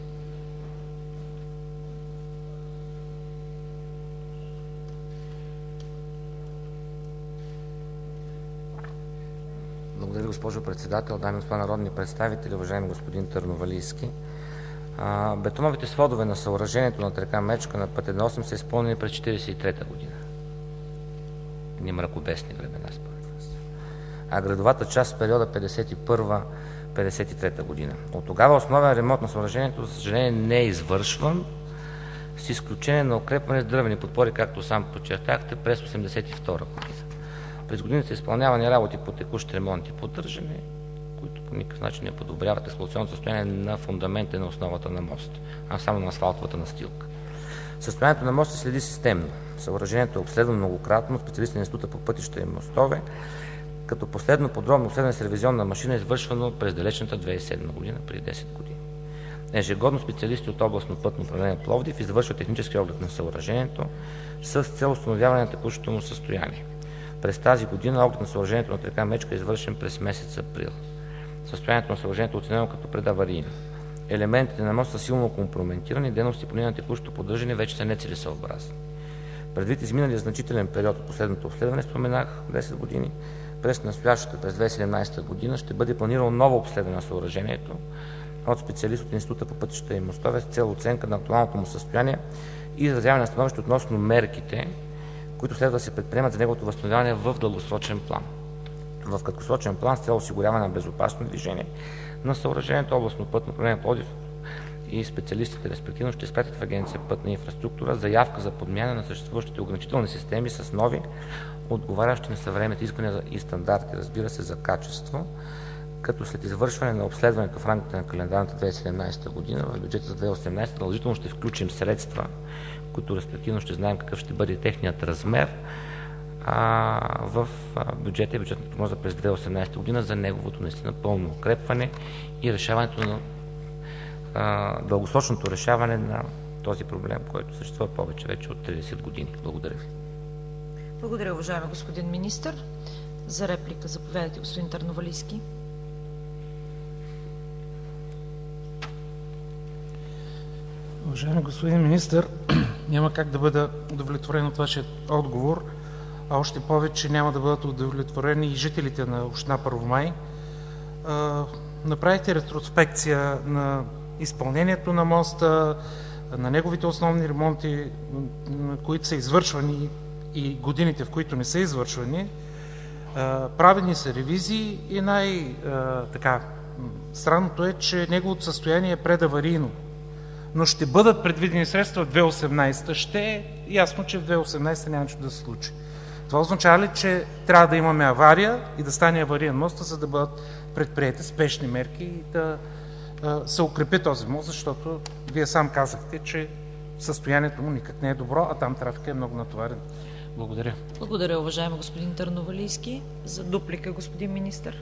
Благодаря, госпожо председател, дами и господа народни представители, уважаеми господин Търновалийски. Бетоновите сводове на съоръжението над река Мечка на път 1.8 са изпълнени през 1943 година. Ни мракобесни времена, според вас. А градовата част в периода 1951-1953 година. От тогава основен ремонт на съоръжението, за съжаление, не е извършван, с изключение на укрепване с дървени подпори, както сам подчертахте, през 1982 година. През годините са изпълнявани работи по текущ ремонт и поддържане, които по никакъв начин не подобряват експлоатационното състояние на фундамента на основата на моста, а само на асфалтовата настилка. Състоянието на моста се следи системно. Съоръжението е обследвано многократно от специалисти на Института по пътища и мостове, като последно подробно обследване с ревизионна машина е извършвано през далечната 2007 година, преди 10 години. Ежегодно специалисти от областно пътно управление Пловдив извършват технически оглед на съоръжението с цел установяване на текущото му състояние. През тази година оглед на съоръжението над река Мечка е извършен през месец април. Състоянието на съоръжението е оценено като предаварийно. Елементите на моста са силно компрометирани, дейности по на текущото поддържане вече са нецелесъобразни. Предвид изминалия значителен период от последното обследване, споменах 10 години, през настоящата, през 2017 година, ще бъде планирано ново обследване на съоръжението от специалист от Института по пътища и мостове с цел оценка на актуалното му състояние и изразяване на становище относно мерките, които следва да се предприемат за неговото възстановяване в дългосрочен план. В краткосрочен план, с цел осигуряване на безопасно движение на съоръжението, областно пътно управление Пловдив и специалистите респективно ще изпратят в Агенция Пътна инфраструктура заявка за подмяна на съществуващите ограничителни системи с нови, отговарящи на съвременните изисквания и стандарти, разбира се, за качество, като след извършване на обследването в рамките на календарната 2017 година в бюджета за 2018 наложително ще включим средства, които респективно ще знаем какъв ще бъде техният размер в бюджета и бюджетната прогноза през 2018 година за неговото наистина пълно укрепване и решаването на дългосрочното решаване на този проблем, който съществува повече вече от 30 години. Благодаря ви. Благодаря, уважаеми господин министър. За реплика заповядайте, господин Търновалийски. Уважаеми господин министър, няма как да бъда удовлетворен от вашия отговор, а още повече няма да бъдат удовлетворени и жителите на община Първомай. Направихте ретроспекция на изпълнението на моста, на неговите основни ремонти, които са извършвани и годините, в които не са извършвани. Правени са ревизии и странното е, че неговото състояние е предаварийно. Но ще бъдат предвидени средства в 2018. Ще е ясно, че в 2018 няма нищо да се случи. Това означава ли, че трябва да имаме авария и да стане авариен мост, за да бъдат предприети спешни мерки и да се укрепи този мост, защото Вие сам казахте, че състоянието му никак не е добро, а там трафикът е много натоварен. Благодаря. Благодаря, уважаеми господин Търновалийски. За дуплика, господин министър.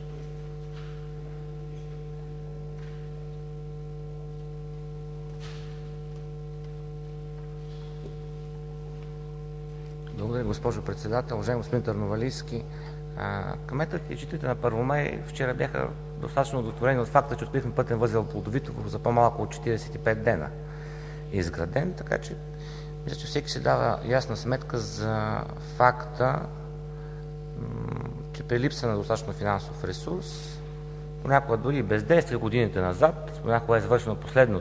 Благодаря, госпожо председател. Уважаеми господин Търновалийски, кметът и жителите на Първомай вчера бяха достатъчно удовлетворени от факта, че открихме пътен възел Плодовитово за по-малко от 45 дена изграден, така че Мисля, че всеки си дава ясна сметка за факта, че при липса на достатъчно финансов ресурс, понякога дори бездействие годините назад, понякога е завършено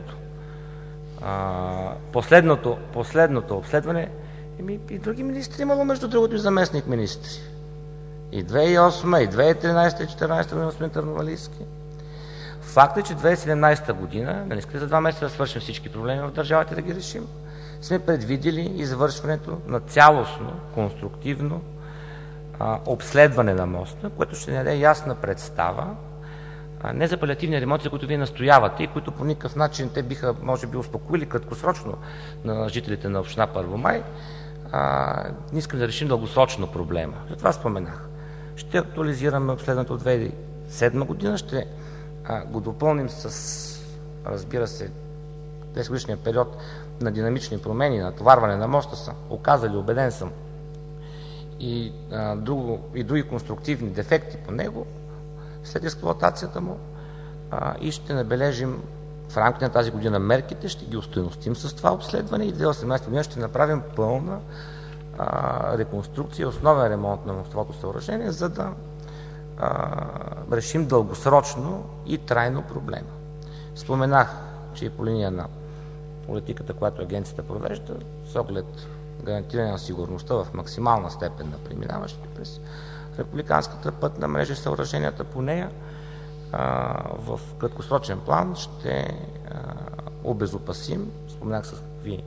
последното обследване, и други министри имало, между другото, и заместник министри. И 2008, и 2013, и 2014 година, господин Търновалийски. Факт е, че 2017 година, не искате за 2 месеца да свършим всички проблеми в държавата да ги решим, сме предвидели извършването на цялостно, конструктивно обследване на моста, което ще ни даде ясна представа не за палиативни ремонти, за които вие настоявате и които по никакъв начин те биха, може би, успокоили краткосрочно на жителите на община Първомай. Не искам да решим дългосрочно проблема. Затова споменах. Ще актуализираме обследването от 2007 година, ще го допълним с, разбира се, 10-годишния период на динамични промени, натоварване на моста са оказали, убеден съм, и други конструктивни дефекти по него след експлоатацията му, и ще набележим в рамките на тази година мерките, ще ги остойностим с това обследване и 2018 година ще направим пълна реконструкция, основен ремонт на мостовото съоръжение, за да решим дългосрочно и трайно проблема. Споменах, че и по линия на политиката, която агенцията провежда, с оглед гарантиране на сигурността в максимална степен на преминаващите през републиканската пътна мрежа и съоръженията по нея, в краткосрочен план ще обезопасим, споменах с какви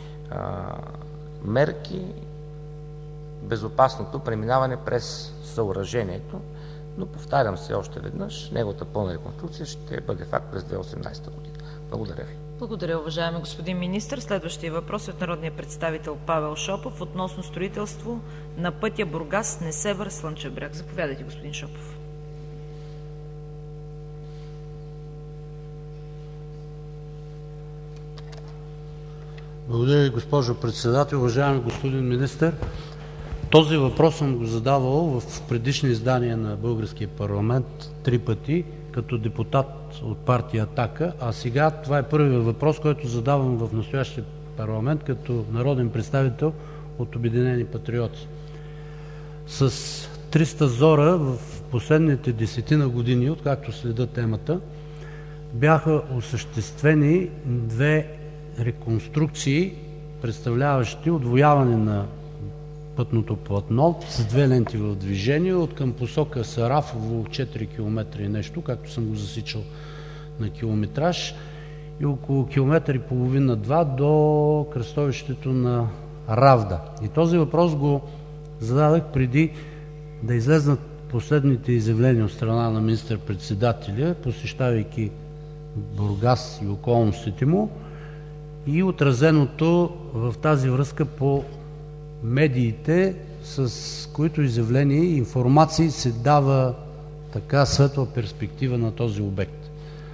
мерки, безопасното преминаване през съоръжението, но повтарям се още веднъж, неговата пълна реконструкция ще бъде факт през 2018 година. Благодаря ви. Благодаря, уважаеми господин министър. Следващия въпрос е от народния представител Павел Шопов относно строителство на пътя Бургас – Несебър – Слънчев бряг. Заповядайте, господин Шопов. Благодаря ви, госпожо председател. Уважаеми господин министър, този въпрос съм го задавал в предишни издания на българския парламент 3 пъти като депутат от партия „Атака“, а сега това е първият въпрос, който задавам в настоящия парламент като народен представител от Обединени патриоти. С 300 зора в последните 10 години, откакто следа темата, бяха осъществени 2 реконструкции, представляващи удвояване на пътното платно с 2 ленти в движение от към посока Сарафово 4 км и нещо, както съм го засичал на километраж, и около километър и половина-2 до кръстовището на Равда. И този въпрос го зададах преди да излезнат последните изявления от страна на министър-председателя, посещавайки Бургас и околностите му, и отразеното в тази връзка по медиите, с които изявления и информации се дава така светла перспектива на този обект.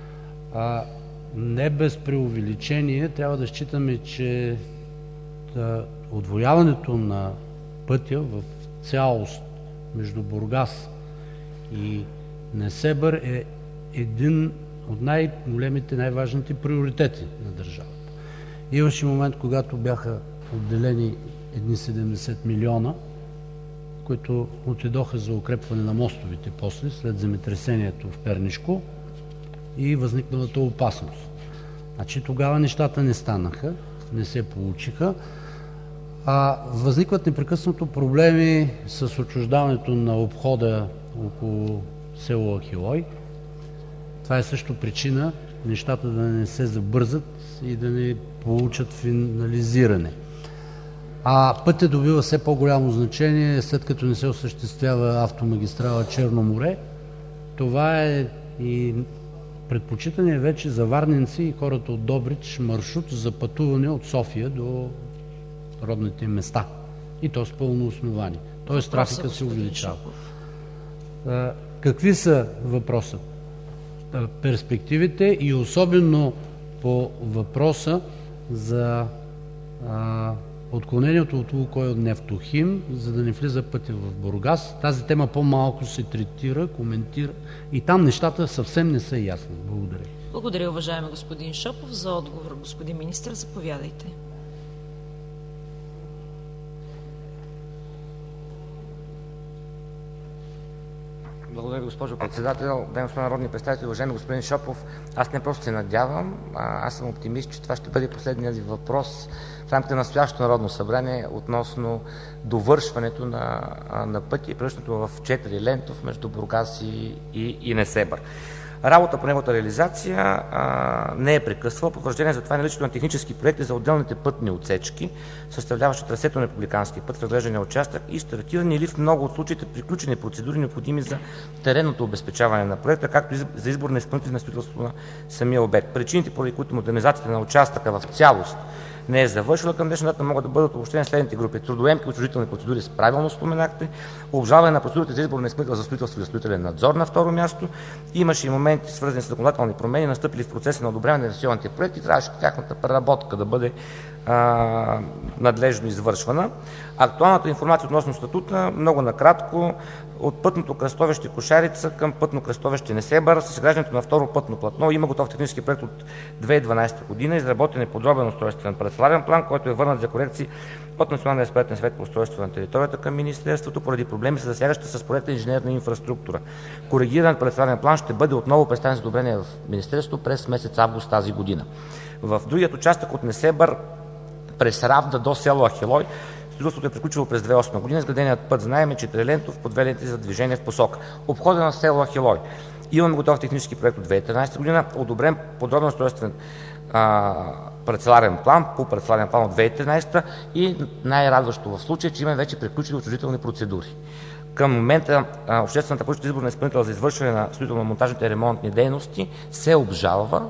Не без преувеличение трябва да считаме, че удвояването на пътя в цялост между Бургас и Несебър е един от най-големите, най-важните приоритети на държавата. Имаше момент, когато бяха отделени едни 70 милиона, които отидоха за укрепване на мостовите после, след земетресението в Пернишко и възникналата опасност. Значи тогава нещата не станаха, не се получиха. Възникват непрекъснато проблеми с отчуждаването на обхода около село Ахилой. Това е също причина нещата да не се забързат и да не получат финализиране. Пътят добива все по-голямо значение, след като не се осъществява автомагистрала Черно море. Това е и предпочитане вече за варненци и хората от Добрич маршрут за пътуване от София до родните им места. И то с пълно основание. Тоест трафика се увеличава. Какви са въпроса? Перспективите и особено по въпроса за отклонението от Лукойл Нефтохим, за да не влиза пътя в Бургас. Тази тема по-малко се третира, коментира и там нещата съвсем не са ясни. Благодаря. Благодаря, уважаеми господин Шопов. За отговор, господин министър, заповядайте. ви, госпожо Председател, дами и господа народни представители, уважаеми господин Шопов! Аз не просто се надявам, аз съм оптимист, че това ще бъде последният ви въпрос в рамките на настоящото Народно събрание относно довършването на пътя и превръщането в 4-лентов между Бургас и Несебър. Работа по неговата реализация не е прекъсвала. Потвърждение за това е наличието на технически проекти за отделните пътни отсечки, съставляващи трасето на републикански път в разглеждания участък и стартирани или в много от случаите приключени процедури, необходими за теренното обезпечаване на проекта, както и за избор на изпълнители на строителството на самия обект. Причините, поради които модернизацията на участъка в цялост не е завършила към днешна дата, могат да бъдат обобщени следните групи: трудоемки отчуждителни процедури, правилно споменахте, обжалване на процедурите за избор на изпълнител за строителство и строителен надзор на второ място. Имаше и моменти, свързани с законодателни промени, настъпили в процеса на одобряване на инвестиционните проекти, трябваше тяхната преработка да бъде надлежно извършвана. Актуалната информация относно статута, много накратко: от пътното кръстовище Кошарица към пътно кръстовище Несебър с изграждането на второ пътно платно има готов технически проект от 2012 година, изработен е подробен устройствен парцеларен план, който е върнат за корекции от Националния експертен съвет по устройство на територията към Министерството поради проблеми с засягаща с проекта инженерна инфраструктура. Коригиран парцеларен план ще бъде отново представен за одобрение в Министерството през месец август тази година. В другият участък от Несебър през Равда до село Ахелой строителството е приключило през 2008 година. Изграденият път, знаем, е 4-лентов по 2 ленти за движение в посока. Обхода на село Ахелой. Имаме готов технически проект от 2013 година, одобрен подробен устройствен парцеларен план по парцеларен план от 2013 и най-радващо в случая, че имаме вече приключили отчуждителни процедури. Към момента обществената поръчка за избор на изпълнител за извършване на строително-монтажните ремонтни дейности се обжалва.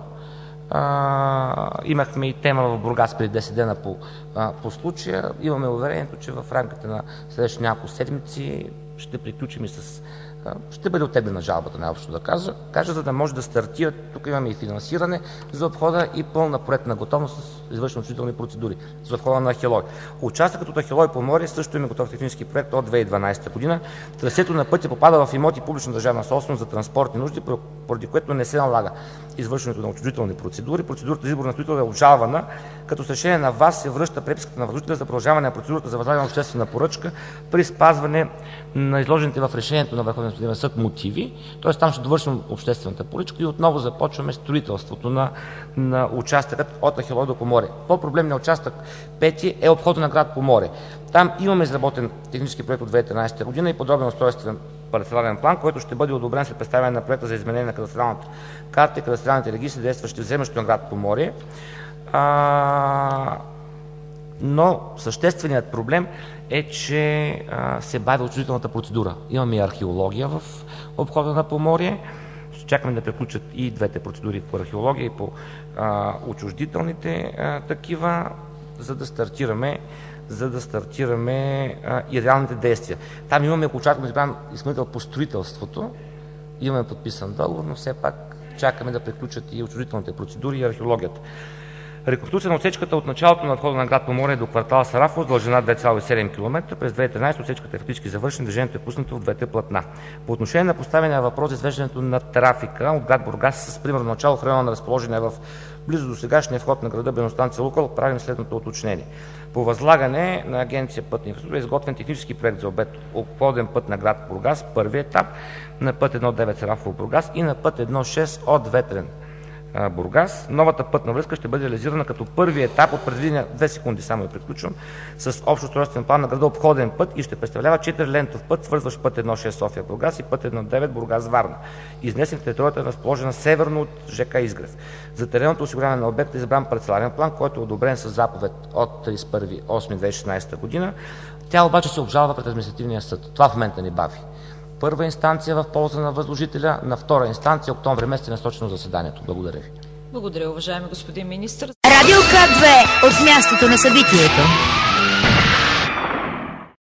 Имахме и тема в Бургас преди 10 дена по случая. Имаме уверението, че в рамките на следващите няколко седмици ще приключим и ще бъде оттеглена жалбата, най-общо да кажа, за да може да стартира. Тук имаме и финансиране за обхода и пълна проектна готовност с извършени отчуждителни процедури за обхода на Ахелой. Участъкът от Ахелой по море също има готов технически проект от 2012 година. Трасето на пътя попада в имоти публична държавна собственост за транспортни нужди, поради което не се налага извършването на отчуждителни процедури. Процедурата за избор на строител е обжалвана, като с решение на ВАС се връща преписката на възложителя за продължаване на процедурата за възлагане на обществена поръчка при спазване на изложените в решението на Върховния съдебен съд мотиви. Т.е. там ще довършим обществената поръчка и отново започваме строителството на участъкът от Ахелой до Поморие. По-проблемният участък 5 е обхода на град Поморие. Там имаме изработен технически проект от 2013 година и подробен устройствен парцеларен план, който ще бъде одобрен след представяне на проекта за изменение на кадастралната карта и кадастралните регистри, действащи в землището на град Поморие. Но същественият проблем е, че се бави отчуждителната процедура. Имаме и археология в обхода на Поморие. Чакаме да приключат и двете процедури по археология и по отчуждителните такива, за да стартираме и реалните действия. Там имаме окончателно избран изпълнител по строителството, имаме подписан договор, но все пак чакаме да приключат и отчуждителните процедури и археологията. Реконструкция на отсечката от началото на входа на град Поморие до квартал Сарафово с дължина 2,7 км. През 2013 отсечката е фактически завършена, движението е пуснато в двете платна. По отношение на поставения въпрос за извеждането на трафика от град Бургас с примерно начало в района на разположение в близо до сегашния вход на града бензиностанция Лукойл, правим следното уточнение. По възлагане на Агенция Пътна инфраструктура е изготвен технически проект за обходен път на град Бургас, първи етап на път 1.9 Сарафово Бургас и на път 1.6 от Ветрен Бургас. Новата пътна връзка ще бъде реализирана като първи етап от предвидения 2 секунди, само да приключвам, с общ устройствен план на града обходен път и ще представлява 4-лентов път, свързващ път 1.6 София Бургас и път 1.9 Бургас Варна. Изнесен в територията е разположена северно от ЖК Изгрев. За теренното осигуряване на обекта е избран парцеларен план, който е одобрен с заповед от 31.08.2016 година. Тя обаче се обжалва пред административния съд. Това в момента ни бави. Първа инстанция в полза на възложителя, на втора инстанция октомври месец е насрочено заседанието. Благодаря ви. Благодаря, уважаеми господин министър. Радио К2 от мястото на събитието.